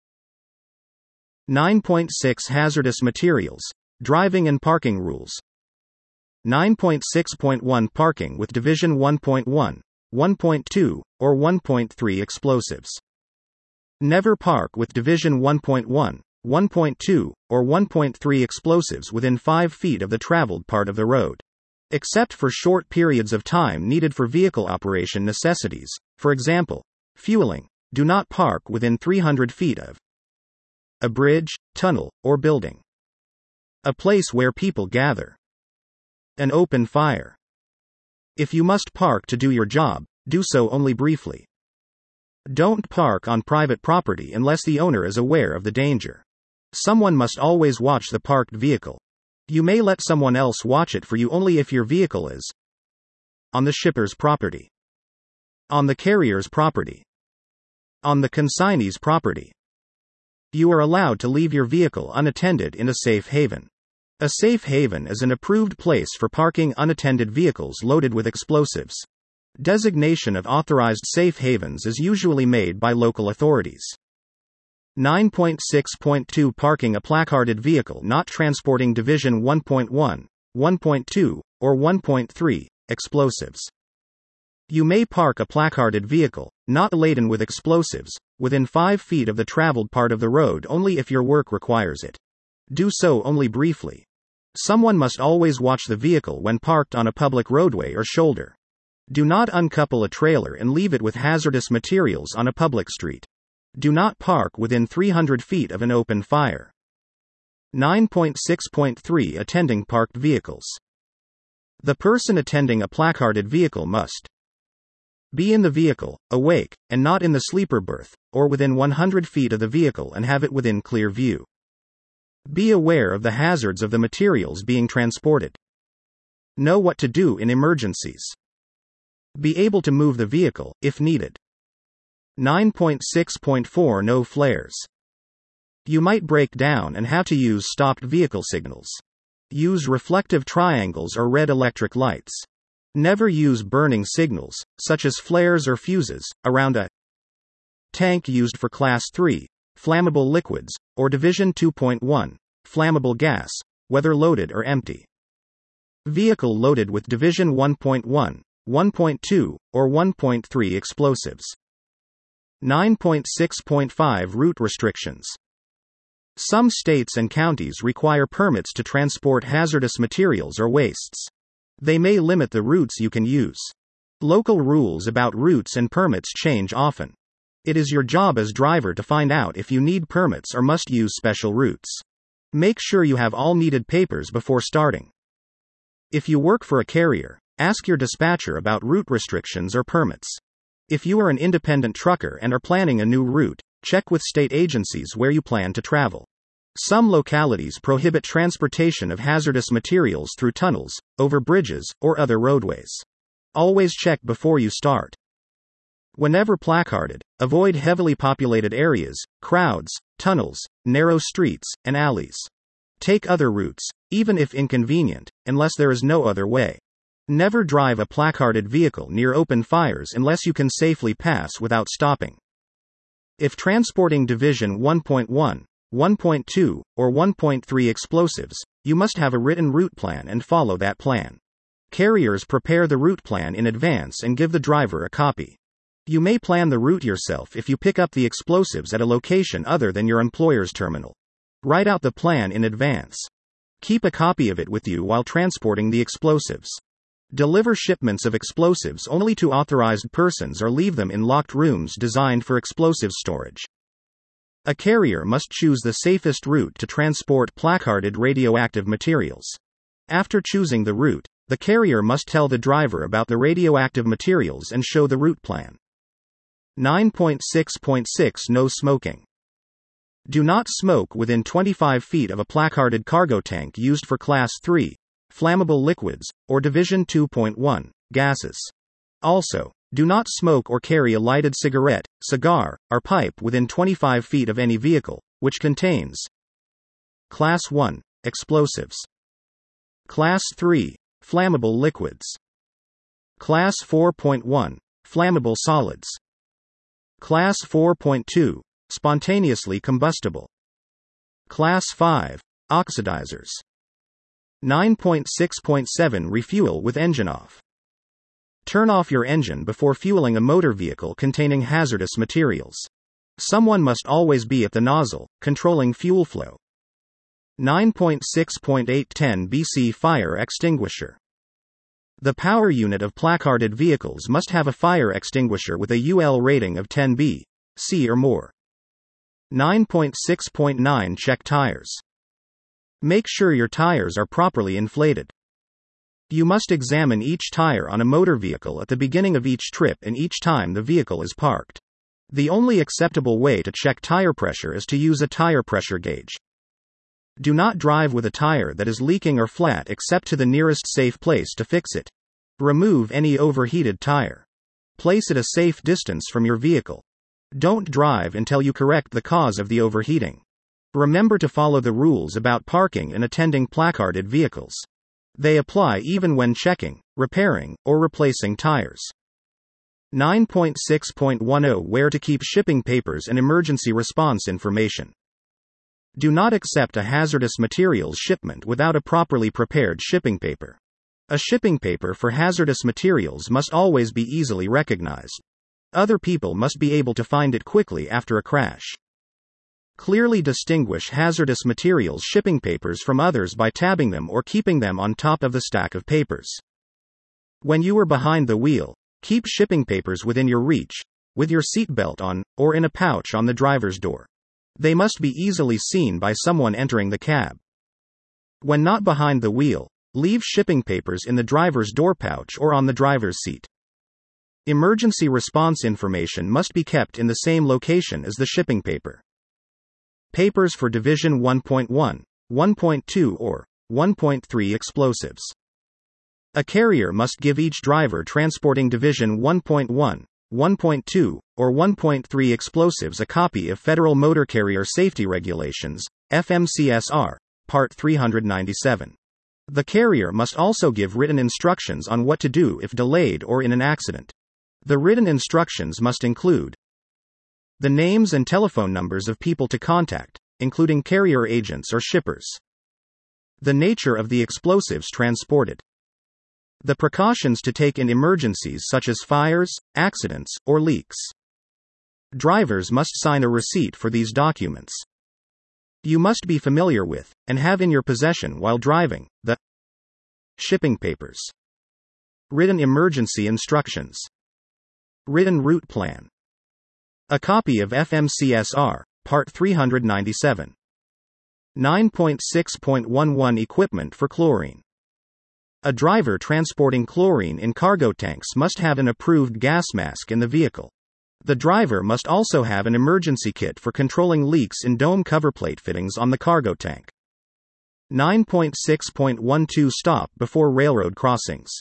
S1: nine point six Hazardous materials, driving and parking rules. nine point six point one Parking with Division one point one, one point two, or one point three explosives. Never park with Division one point one, one point two, or one point three explosives within five feet of the traveled part of the road. Except for short periods of time needed for vehicle operation necessities, for example, fueling, do not park within three hundred feet of a bridge, tunnel, or building. A place where people gather. An open fire. If you must park to do your job, do so only briefly. Don't park on private property unless the owner is aware of the danger. Someone must always watch the parked vehicle. You may let someone else watch it for you only if your vehicle is on the shipper's property, on the carrier's property, on the consignee's property. You are allowed to leave your vehicle unattended in a safe haven. A safe haven is an approved place for parking unattended vehicles loaded with explosives. Designation of authorized safe havens is usually made by local authorities. nine point six point two Parking a placarded vehicle not transporting Division one point one, one point two, or one point three, explosives. You may park a placarded vehicle, not laden with explosives, within five feet of the traveled part of the road only if your work requires it. Do so only briefly. Someone must always watch the vehicle when parked on a public roadway or shoulder. Do not uncouple a trailer and leave it with hazardous materials on a public street. Do not park within three hundred feet of an open fire. nine point six point three Attending parked vehicles. The person attending a placarded vehicle must be in the vehicle, awake, and not in the sleeper berth, or within one hundred feet of the vehicle and have it within clear view. Be aware of the hazards of the materials being transported. Know what to do in emergencies. Be able to move the vehicle, if needed. nine point six point four No flares. You might break down and have to use stopped vehicle signals. Use reflective triangles or red electric lights. Never use burning signals, such as flares or fuses, around a tank used for Class three, flammable liquids, or Division two point one, flammable gas, whether loaded or empty. Vehicle loaded with Division one point one, one point two, or one point three explosives. nine point six point five Route restrictions. Some states and counties require permits to transport hazardous materials or wastes. They may limit the routes you can use. Local rules about routes and permits change often. It is your job as driver to find out if you need permits or must use special routes. Make sure you have all needed papers before starting. If you work for a carrier, ask your dispatcher about route restrictions or permits. If you are an independent trucker and are planning a new route, check with state agencies where you plan to travel. Some localities prohibit transportation of hazardous materials through tunnels, over bridges, or other roadways. Always check before you start. Whenever placarded, avoid heavily populated areas, crowds, tunnels, narrow streets, and alleys. Take other routes, even if inconvenient, unless there is no other way. Never drive a placarded vehicle near open fires unless you can safely pass without stopping. If transporting Division one point one, one point two, or one point three explosives, you must have a written route plan and follow that plan. Carriers prepare the route plan in advance and give the driver a copy. You may plan the route yourself if you pick up the explosives at a location other than your employer's terminal. Write out the plan in advance. Keep a copy of it with you while transporting the explosives. Deliver shipments of explosives only to authorized persons or leave them in locked rooms designed for explosives storage. A carrier must choose the safest route to transport placarded radioactive materials. After choosing the route, the carrier must tell the driver about the radioactive materials and show the route plan. nine point six point six No smoking. Do not smoke within twenty-five feet of a placarded cargo tank used for Class three, flammable liquids, or Division two point one, gases. Also, do not smoke or carry a lighted cigarette, cigar, or pipe within twenty-five feet of any vehicle, which contains Class one, explosives. Class three, flammable liquids. Class four point one, flammable solids. Class four point two, spontaneously combustible. Class five, oxidizers. nine point six point seven Refuel with engine off. Turn off your engine before fueling a motor vehicle containing hazardous materials. Someone must always be at the nozzle, controlling fuel flow. nine point six point eight ten B C Fire extinguisher. The power unit of placarded vehicles must have a fire extinguisher with a U L rating of ten B C or more. nine point six point nine Check tires. Make sure your tires are properly inflated. You must examine each tire on a motor vehicle at the beginning of each trip and each time the vehicle is parked. The only acceptable way to check tire pressure is to use a tire pressure gauge. Do not drive with a tire that is leaking or flat except to the nearest safe place to fix it. Remove any overheated tire. Place it a safe distance from your vehicle. Don't drive until you correct the cause of the overheating. Remember to follow the rules about parking and attending placarded vehicles. They apply even when checking, repairing, or replacing tires. nine point six point ten Where to keep shipping papers and emergency response information. Do not accept a hazardous materials shipment without a properly prepared shipping paper. A shipping paper for hazardous materials must always be easily recognized. Other people must be able to find it quickly after a crash. Clearly distinguish hazardous materials shipping papers from others by tabbing them or keeping them on top of the stack of papers. When you are behind the wheel, keep shipping papers within your reach, with your seatbelt on, or in a pouch on the driver's door. They must be easily seen by someone entering the cab. When not behind the wheel, leave shipping papers in the driver's door pouch or on the driver's seat. Emergency response information must be kept in the same location as the shipping paper. Papers for Division one point one, one point two or one point three explosives. A carrier must give each driver transporting Division one point one, one point two, or one point three explosives a copy of Federal Motor Carrier Safety Regulations, F M C S R, Part three ninety-seven. The carrier must also give written instructions on what to do if delayed or in an accident. The written instructions must include the names and telephone numbers of people to contact, including carrier agents or shippers. The nature of the explosives transported. The precautions to take in emergencies such as fires, accidents, or leaks. Drivers must sign a receipt for these documents. You must be familiar with, and have in your possession while driving, the shipping papers. Written emergency instructions. Written route plan. A copy of F M C S R, Part three ninety-seven. nine point six point eleven Equipment for chlorine. A driver transporting chlorine in cargo tanks must have an approved gas mask in the vehicle. The driver must also have an emergency kit for controlling leaks in dome coverplate fittings on the cargo tank. nine point six point twelve Stop before railroad crossings.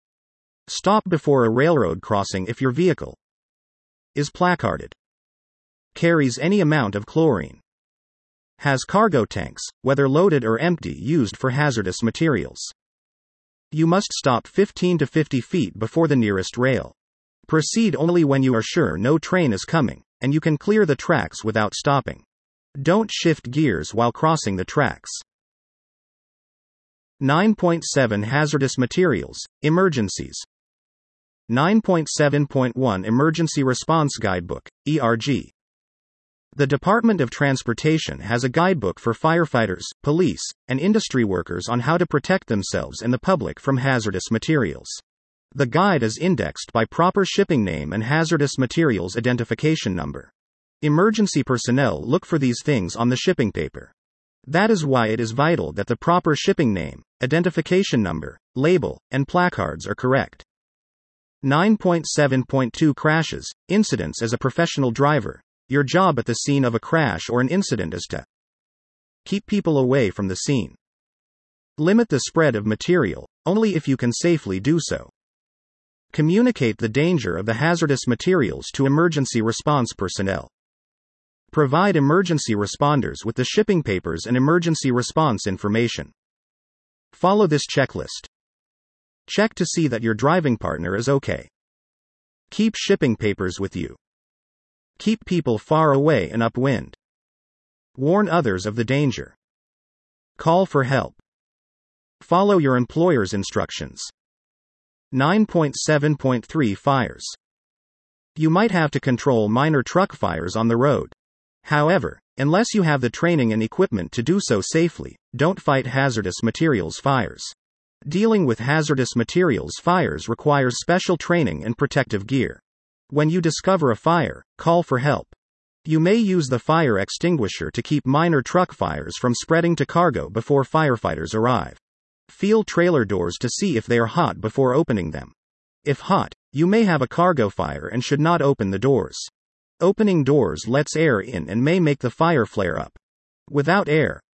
S1: Stop before a railroad crossing if your vehicle is placarded, carries any amount of chlorine, has cargo tanks, whether loaded or empty, used for hazardous materials. You must stop fifteen to fifty feet before the nearest rail. Proceed only when you are sure no train is coming, and you can clear the tracks without stopping. Don't shift gears while crossing the tracks. nine point seven Hazardous Materials, Emergencies. nine point seven point one Emergency Response Guidebook, E R G. The Department of Transportation has a guidebook for firefighters, police, and industry workers on how to protect themselves and the public from hazardous materials. The guide is indexed by proper shipping name and hazardous materials identification number. Emergency personnel look for these things on the shipping paper. That is why it is vital that the proper shipping name, identification number, label, and placards are correct. nine point seven point two Crashes, Incidents. As a professional driver, your job at the scene of a crash or an incident is to keep people away from the scene. Limit the spread of material, only if you can safely do so. Communicate the danger of the hazardous materials to emergency response personnel. Provide emergency responders with the shipping papers and emergency response information. Follow this checklist. Check to see that your driving partner is okay. Keep shipping papers with you. Keep people far away and upwind. Warn others of the danger. Call for help. Follow your employer's instructions. nine point seven point three Fires. You might have to control minor truck fires on the road. However, unless you have the training and equipment to do so safely, don't fight hazardous materials fires. Dealing with hazardous materials fires requires special training and protective gear. When you discover a fire, call for help. You may use the fire extinguisher to keep minor truck fires from spreading to cargo before firefighters arrive. Feel trailer doors to see if they are hot before opening them. If hot, you may have a cargo fire and should not open the doors. Opening doors lets air in and may make the fire flare up. Without air,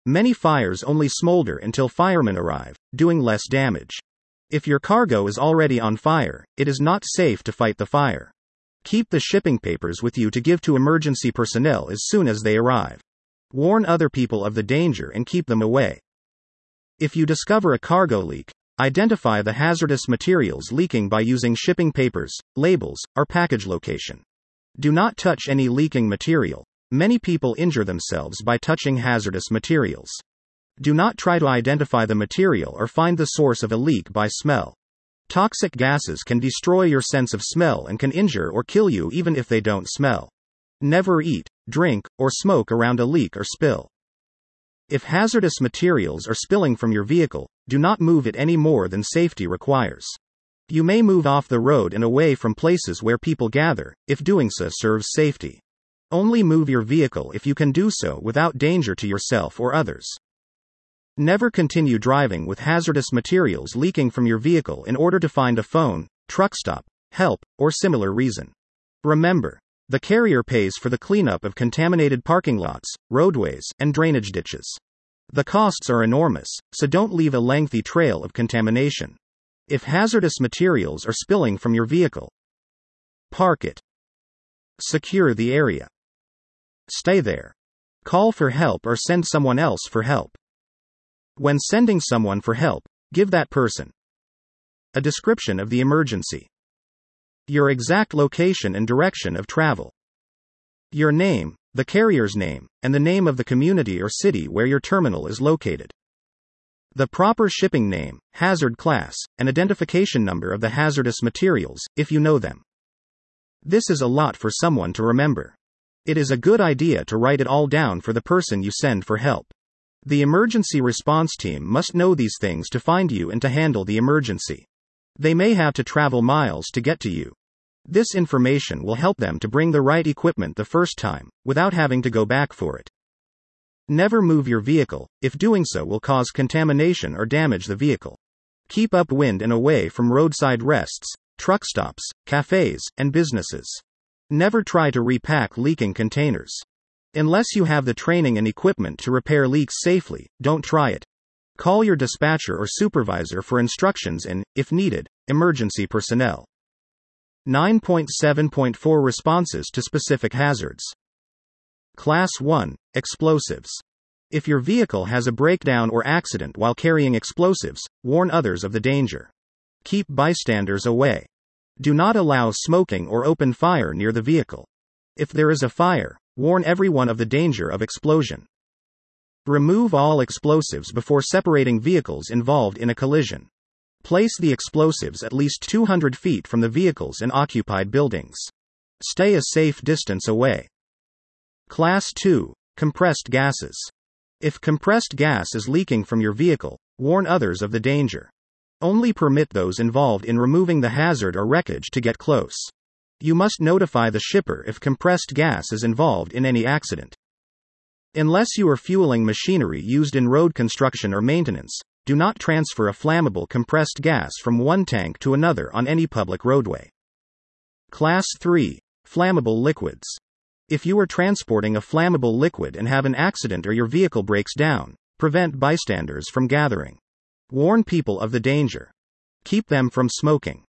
S1: Many fires only smolder until firemen arrive, doing less damage. If your cargo is already on fire, it is not safe to fight the fire. Keep the shipping papers with you to give to emergency personnel as soon as they arrive. Warn other people of the danger and keep them away. If you discover a cargo leak, identify the hazardous materials leaking by using shipping papers, labels, or package location. Do not touch any leaking material. Many people injure themselves by touching hazardous materials. Do not try to identify the material or find the source of a leak by smell. Toxic gases can destroy your sense of smell and can injure or kill you even if they don't smell. Never eat, drink, or smoke around a leak or spill. If hazardous materials are spilling from your vehicle, do not move it any more than safety requires. You may move off the road and away from places where people gather, if doing so serves safety. Only move your vehicle if you can do so without danger to yourself or others. Never continue driving with hazardous materials leaking from your vehicle in order to find a phone, truck stop, help, or similar reason. Remember, the carrier pays for the cleanup of contaminated parking lots, roadways, and drainage ditches. The costs are enormous, so don't leave a lengthy trail of contamination. If hazardous materials are spilling from your vehicle, park it. Secure the area. Stay there. Call for help or send someone else for help. When sending someone for help, give that person a description of the emergency, your exact location and direction of travel, your name, the carrier's name, and the name of the community or city where your terminal is located, the proper shipping name, hazard class, and identification number of the hazardous materials, if you know them. This is a lot for someone to remember. It is a good idea to write it all down for the person you send for help. The emergency response team must know these things to find you and to handle the emergency. They may have to travel miles to get to you. This information will help them to bring the right equipment the first time, without having to go back for it. Never move your vehicle, if doing so will cause contamination or damage the vehicle. Keep upwind and away from roadside rests, truck stops, cafes, and businesses. Never try to repack leaking containers. Unless you have the training and equipment to repair leaks safely, don't try it. Call your dispatcher or supervisor for instructions and, if needed, emergency personnel. nine point seven point four Responses to specific hazards. Class one, Explosives. If your vehicle has a breakdown or accident while carrying explosives, warn others of the danger. Keep bystanders away. Do not allow smoking or open fire near the vehicle. If there is a fire, warn everyone of the danger of explosion. Remove all explosives before separating vehicles involved in a collision. Place the explosives at least two hundred feet from the vehicles and occupied buildings. Stay a safe distance away. Class two, Compressed gases. If compressed gas is leaking from your vehicle, warn others of the danger. Only permit those involved in removing the hazard or wreckage to get close. You must notify the shipper if compressed gas is involved in any accident. Unless you are fueling machinery used in road construction or maintenance, do not transfer a flammable compressed gas from one tank to another on any public roadway. Class three, Flammable liquids. If you are transporting a flammable liquid and have an accident or your vehicle breaks down, prevent bystanders from gathering. Warn people of the danger. Keep them from smoking.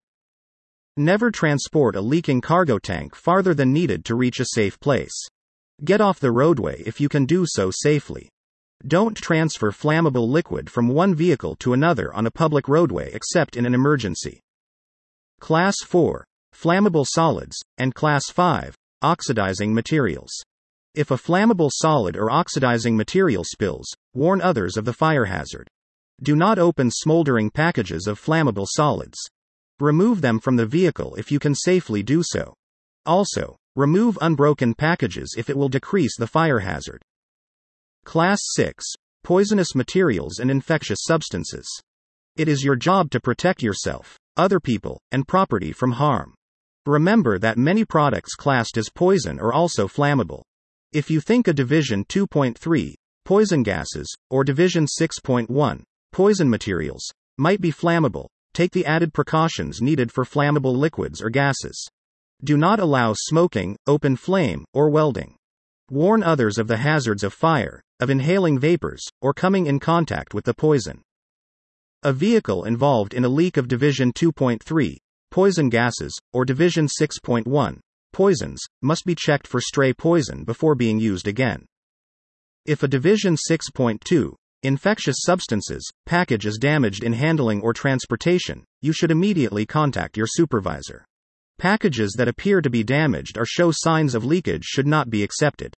S1: Never transport a leaking cargo tank farther than needed to reach a safe place. Get off the roadway if you can do so safely. Don't transfer flammable liquid from one vehicle to another on a public roadway except in an emergency. Class four, Flammable solids, and Class five, Oxidizing materials. If a flammable solid or oxidizing material spills, warn others of the fire hazard. Do not open smoldering packages of flammable solids. Remove them from the vehicle if you can safely do so. Also, remove unbroken packages if it will decrease the fire hazard. Class six, Poisonous materials and infectious substances. It is your job to protect yourself, other people, and property from harm. Remember that many products classed as poison are also flammable. If you think a Division two point three, poison gases, or Division six point one, poison materials, might be flammable, take the added precautions needed for flammable liquids or gases. Do not allow smoking, open flame, or welding. Warn others of the hazards of fire, of inhaling vapors, or coming in contact with the poison. A vehicle involved in a leak of Division two point three, poison gases, or Division six point one, poisons, must be checked for stray poison before being used again. If a Division six point two, infectious substances, package is damaged in handling or transportation, you should immediately contact your supervisor. Packages that appear to be damaged or show signs of leakage should not be accepted.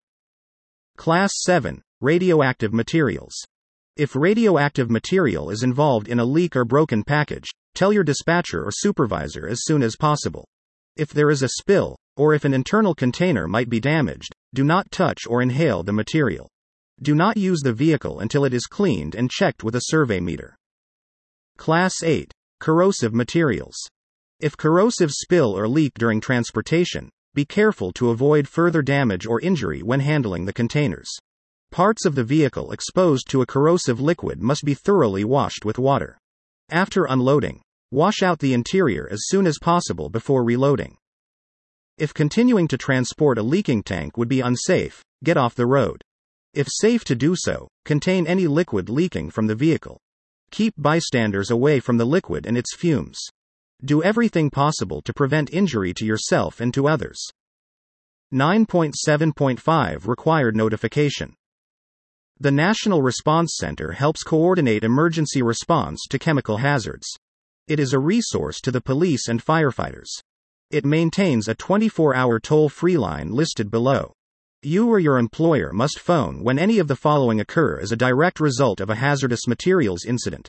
S1: Class seven, radioactive materials. If radioactive material is involved in a leak or broken package, tell your dispatcher or supervisor as soon as possible. If there is a spill, or if an internal container might be damaged, do not touch or inhale the material. Do not use the vehicle until it is cleaned and checked with a survey meter. Class eight, corrosive materials. If corrosive spill or leak during transportation, be careful to avoid further damage or injury when handling the containers. Parts of the vehicle exposed to a corrosive liquid must be thoroughly washed with water. After unloading, wash out the interior as soon as possible before reloading. If continuing to transport a leaking tank would be unsafe, get off the road. If safe to do so, contain any liquid leaking from the vehicle. Keep bystanders away from the liquid and its fumes. Do everything possible to prevent injury to yourself and to others. nine point seven point five Required notification. The National Response Center helps coordinate emergency response to chemical hazards. It is a resource to the police and firefighters. It maintains a twenty-four hour toll-free line listed below. You or your employer must phone when any of the following occur as a direct result of a hazardous materials incident.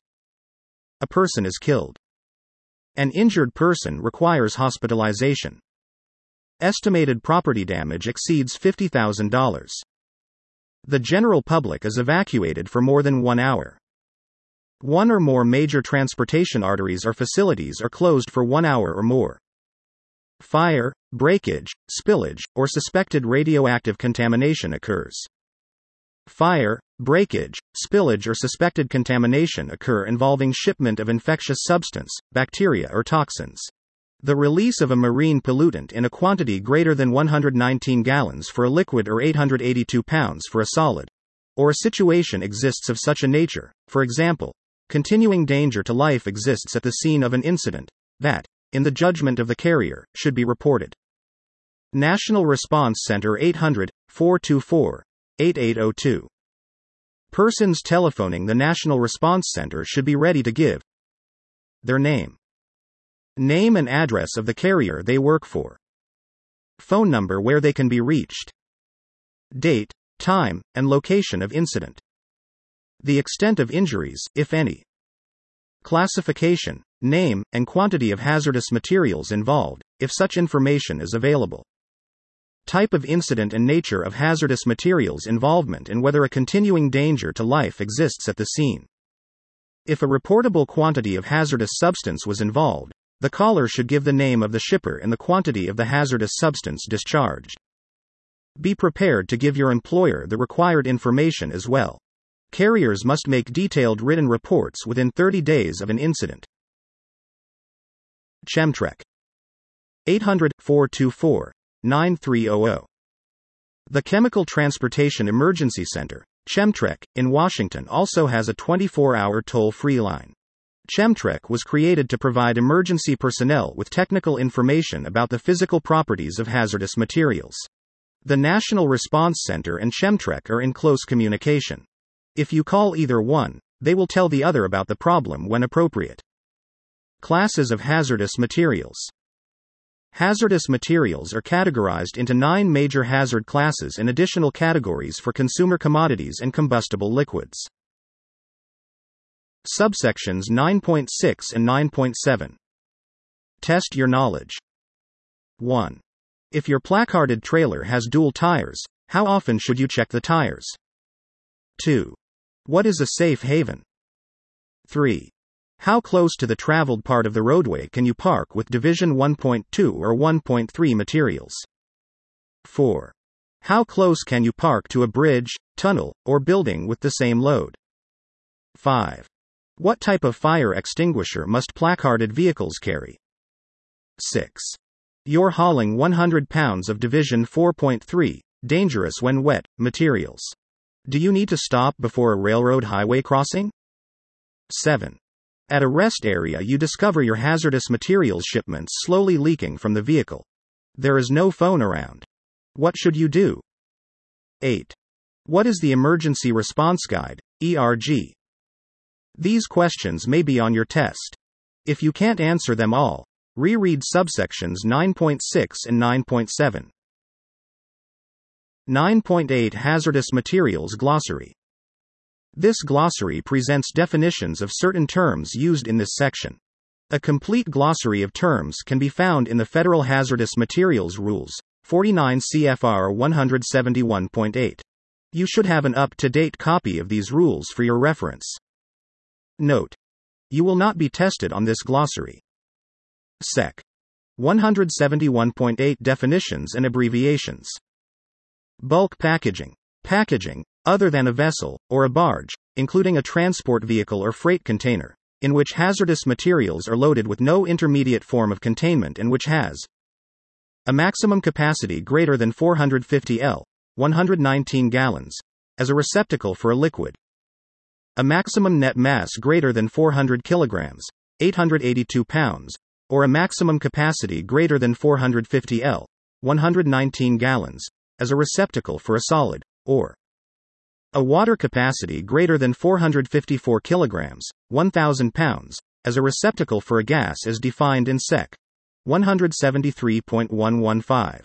S1: A person is killed. An injured person requires hospitalization. Estimated property damage exceeds fifty thousand dollars. The general public is evacuated for more than one hour. One or more major transportation arteries or facilities are closed for one hour or more. Fire, breakage, spillage, or suspected radioactive contamination occurs. Fire, breakage, spillage or suspected contamination occur involving shipment of infectious substance, bacteria or toxins. The release of a marine pollutant in a quantity greater than one hundred nineteen gallons for a liquid or eight hundred eighty-two pounds for a solid. Or a situation exists of such a nature, for example, continuing danger to life exists at the scene of an incident, that, in the judgment of the carrier, should be reported. National Response Center eight hundred, four two four, eight eight zero two. Persons telephoning the National Response Center should be ready to give their name, name and address of the carrier they work for, phone number where they can be reached, date, time, and location of incident, the extent of injuries, if any, classification, name, and quantity of hazardous materials involved, if such information is available, type of incident and nature of hazardous materials involvement and whether a continuing danger to life exists at the scene. If a reportable quantity of hazardous substance was involved, the caller should give the name of the shipper and the quantity of the hazardous substance discharged. Be prepared to give your employer the required information as well. Carriers must make detailed written reports within thirty days of an incident. Chemtrec. eight hundred, four two four, nine three zero zero. The Chemical Transportation Emergency Center, Chemtrec, in Washington also has a twenty-four hour toll-free line. Chemtrec was created to provide emergency personnel with technical information about the physical properties of hazardous materials. The National Response Center and Chemtrec are in close communication. If you call either one, they will tell the other about the problem when appropriate. Classes of hazardous materials. Hazardous materials are categorized into nine major hazard classes and additional categories for consumer commodities and combustible liquids. Subsections nine point six and nine point seven. Test your knowledge. one. If your placarded trailer has dual tires, how often should you check the tires? two. What is a safe haven? three. How close to the traveled part of the roadway can you park with Division one point two or one point three materials? four. How close can you park to a bridge, tunnel, or building with the same load? five. What type of fire extinguisher must placarded vehicles carry? six. You're hauling one hundred pounds of Division four point three, Dangerous when wet. Materials. Do you need to stop before a railroad highway crossing? seven. At a rest area, you discover your hazardous materials shipments slowly leaking from the vehicle. There is no phone around. What should you do? eight. What is the Emergency Response Guide, E R G? These questions may be on your test. If you can't answer them all, reread subsections nine point six and nine point seven. nine point eight Hazardous Materials Glossary. This glossary presents definitions of certain terms used in this section. A complete glossary of terms can be found in the Federal Hazardous Materials Rules, forty-nine C F R one seventy-one point eight. You should have an up-to-date copy of these rules for your reference. Note: you will not be tested on this glossary. Sec. one seventy-one point eight Definitions and Abbreviations. Bulk packaging. Packaging, other than a vessel, or a barge, including a transport vehicle or freight container, in which hazardous materials are loaded with no intermediate form of containment and which has a maximum capacity greater than four hundred fifty liters, one hundred nineteen gallons, as a receptacle for a liquid, a maximum net mass greater than four hundred kilograms, eight hundred eighty-two pounds, or a maximum capacity greater than four hundred fifty liters, one hundred nineteen gallons, as a receptacle for a solid, or a water capacity greater than four hundred fifty-four kilograms, one thousand pounds, as a receptacle for a gas as defined in Sec. one seventy-three point one fifteen.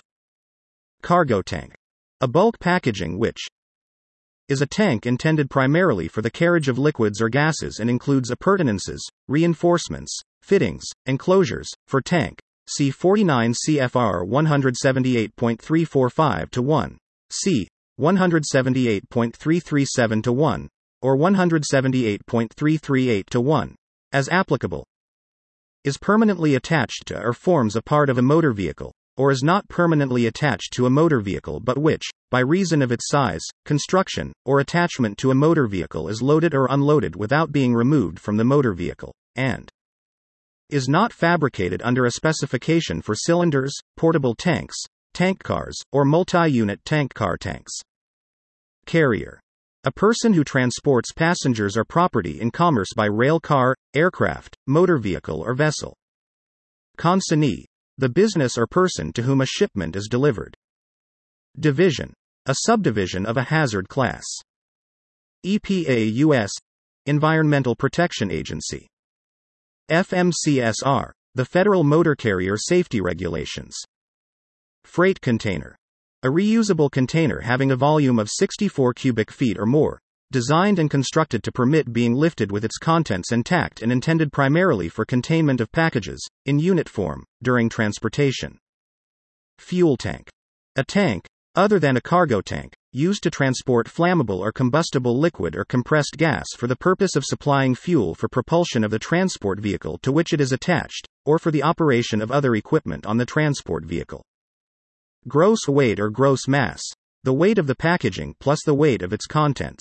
S1: Cargo tank. A bulk packaging which is a tank intended primarily for the carriage of liquids or gases and includes appurtenances, reinforcements, fittings, and closures. For tank, see forty-nine C F R one seventy-eight point three four five to one, c. one seventy-eight point three three seven to one, or one seventy-eight point three three eight to one, as applicable. Is permanently attached to or forms a part of a motor vehicle, or is not permanently attached to a motor vehicle but which, by reason of its size, construction, or attachment to a motor vehicle is loaded or unloaded without being removed from the motor vehicle, and is not fabricated under a specification for cylinders, portable tanks, tank cars, or multi-unit tank car tanks. Carrier. A person who transports passengers or property in commerce by rail car, aircraft, motor vehicle or vessel. Consignee. The business or person to whom a shipment is delivered. Division. A subdivision of a hazard class. E P A U S. Environmental Protection Agency. F M C S R. The Federal Motor Carrier Safety Regulations. Freight container. A reusable container having a volume of sixty-four cubic feet or more, designed and constructed to permit being lifted with its contents intact and intended primarily for containment of packages, in unit form, during transportation. Fuel tank. A tank, other than a cargo tank, used to transport flammable or combustible liquid or compressed gas for the purpose of supplying fuel for propulsion of the transport vehicle to which it is attached, or for the operation of other equipment on the transport vehicle. Gross weight or gross mass. The weight of the packaging plus the weight of its contents.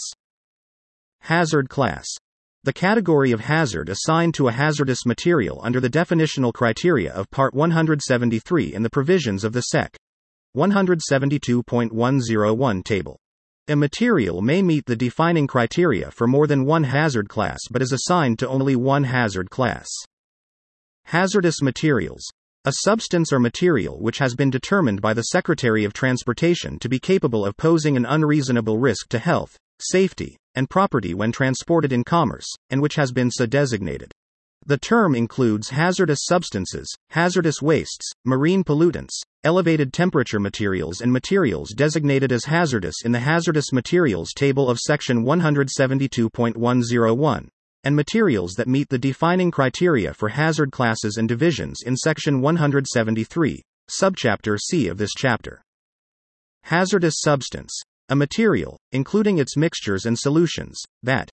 S1: Hazard class. The category of hazard assigned to a hazardous material under the definitional criteria of Part one seventy-three in the provisions of the Sec. one seventy-two point one oh one table. A material may meet the defining criteria for more than one hazard class but is assigned to only one hazard class. Hazardous materials. A substance or material which has been determined by the Secretary of Transportation to be capable of posing an unreasonable risk to health, safety, and property when transported in commerce, and which has been so designated. The term includes hazardous substances, hazardous wastes, marine pollutants, elevated temperature materials and materials designated as hazardous in the Hazardous Materials Table of Section one seventy-two point one oh one, and materials that meet the defining criteria for hazard classes and divisions in Section one seventy-three, subchapter C of this chapter. Hazardous substance. A material, including its mixtures and solutions, that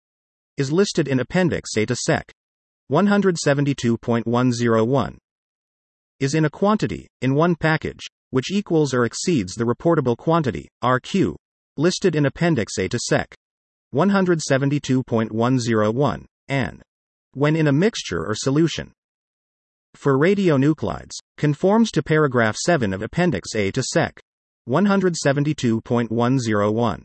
S1: is listed in Appendix A to Sec. one seventy-two point one oh one, is in a quantity, in one package, which equals or exceeds the reportable quantity, R Q, listed in Appendix A to Sec. one seventy-two point one oh one, and when in a mixture or solution. For radionuclides, conforms to paragraph seven of Appendix A to Sec. one seventy-two point one oh one.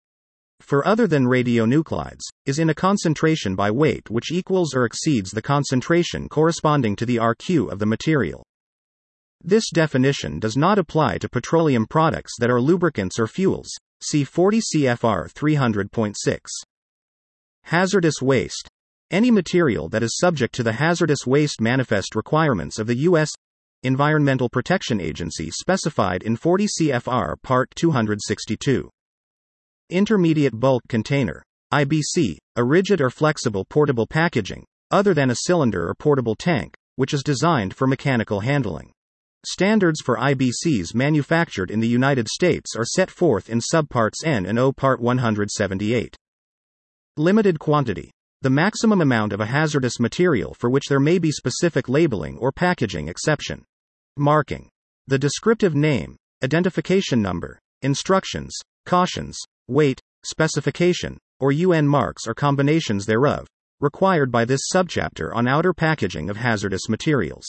S1: For other than radionuclides, is in a concentration by weight which equals or exceeds the concentration corresponding to the R Q of the material. This definition does not apply to petroleum products that are lubricants or fuels. See forty C F R three hundred point six. Hazardous waste. Any material that is subject to the hazardous waste manifest requirements of the U S Environmental Protection Agency specified in forty C F R Part two sixty-two. Intermediate bulk container, I B C, a rigid or flexible portable packaging, other than a cylinder or portable tank, which is designed for mechanical handling. Standards for I B Cs manufactured in the United States are set forth in Subparts N and O Part one seventy-eight. Limited quantity. The maximum amount of a hazardous material for which there may be specific labeling or packaging exception. Marking. The descriptive name, identification number, instructions, cautions, weight, specification, or U N marks or combinations thereof, required by this subchapter on outer packaging of hazardous materials.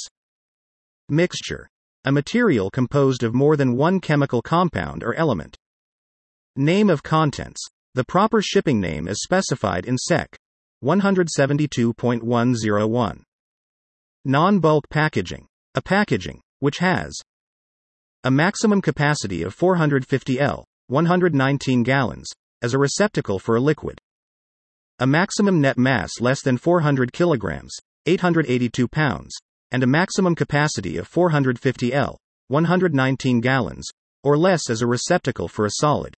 S1: Mixture. A material composed of more than one chemical compound or element. Name of contents. The proper shipping name is specified in Sec. one seventy-two point one oh one. Non-bulk packaging. A packaging, which has a maximum capacity of four hundred fifty liters, one hundred nineteen gallons, as a receptacle for a liquid. A maximum net mass less than four hundred kilograms, eight hundred eighty-two pounds, and a maximum capacity of four hundred fifty liters, one hundred nineteen gallons, or less as a receptacle for a solid.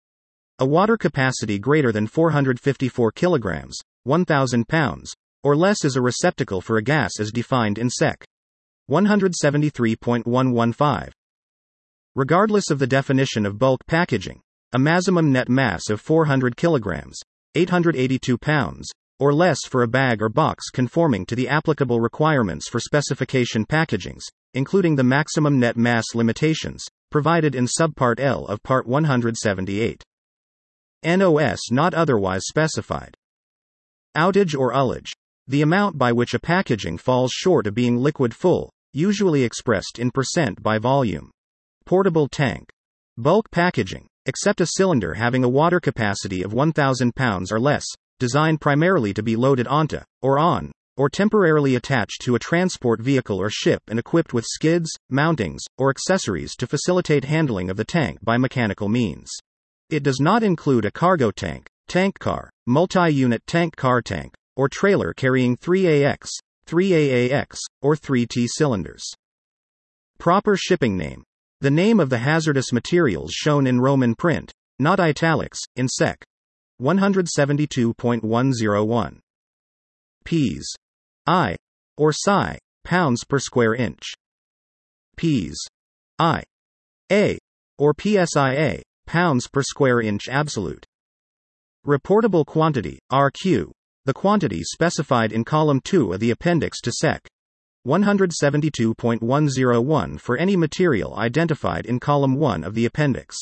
S1: A water capacity greater than four hundred fifty-four kilograms, one thousand pounds, or less as a receptacle for a gas as defined in Sec. one seventy-three point one fifteen. Regardless of the definition of bulk packaging, a maximum net mass of four hundred kilograms, eight hundred eighty-two pounds, or less for a bag or box conforming to the applicable requirements for specification packagings, including the maximum net mass limitations, provided in Subpart L of Part one seventy-eight. N O S not otherwise specified. Outage or ullage. The amount by which a packaging falls short of being liquid full, usually expressed in percent by volume. Portable tank. Bulk packaging, except a cylinder having a water capacity of one thousand pounds or less, designed primarily to be loaded onto, or on, or temporarily attached to a transport vehicle or ship and equipped with skids, mountings, or accessories to facilitate handling of the tank by mechanical means. It does not include a cargo tank, tank car, multi-unit tank car tank, or trailer carrying three A X, three A A X, or three T cylinders. Proper shipping name. The name of the hazardous materials shown in Roman print, not italics, in Sec. one seventy-two point one oh one. Ps. I. Or psi, pounds per square inch. Ps. I. A. Or P S I A, pounds per square inch absolute. Reportable quantity, R Q. The quantity specified in column two of the appendix to Sec. one seventy-two point one oh one for any material identified in column one of the appendix.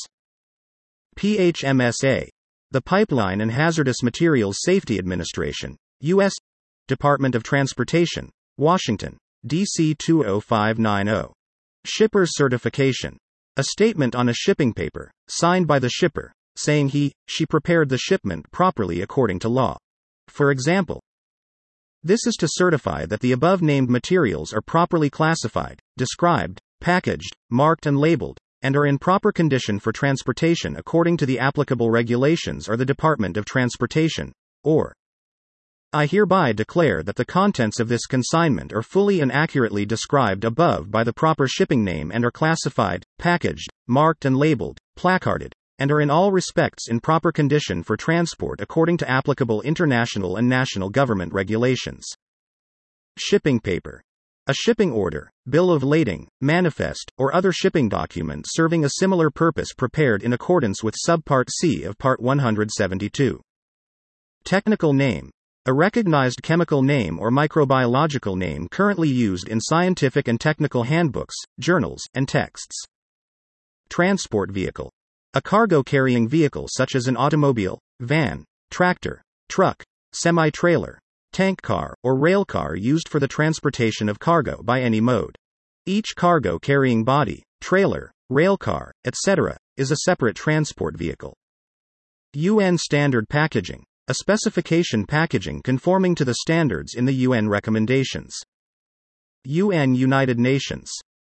S1: P H M S A. The Pipeline and Hazardous Materials Safety Administration, U S Department of Transportation, Washington, D C two oh five nine oh. Shipper's certification. A statement on a shipping paper, signed by the shipper, saying he, she prepared the shipment properly according to law. For example, this is to certify that the above-named materials are properly classified, described, packaged, marked and labeled, and are in proper condition for transportation according to the applicable regulations or the Department of Transportation, or I hereby declare that the contents of this consignment are fully and accurately described above by the proper shipping name and are classified, packaged, marked and labeled, placarded, and are in all respects in proper condition for transport according to applicable international and national government regulations. Shipping paper. A shipping order, bill of lading, manifest, or other shipping document serving a similar purpose prepared in accordance with Subpart C of Part one seventy-two. Technical name. A recognized chemical name or microbiological name currently used in scientific and technical handbooks, journals, and texts. Transport vehicle. A cargo-carrying vehicle such as an automobile, van, tractor, truck, semi-trailer, tank car, or rail car used for the transportation of cargo by any mode. Each cargo-carrying body, trailer, railcar, et cetera, is a separate transport vehicle. U N Standard Packaging, a specification packaging conforming to the standards in the U N recommendations. U N United Nations.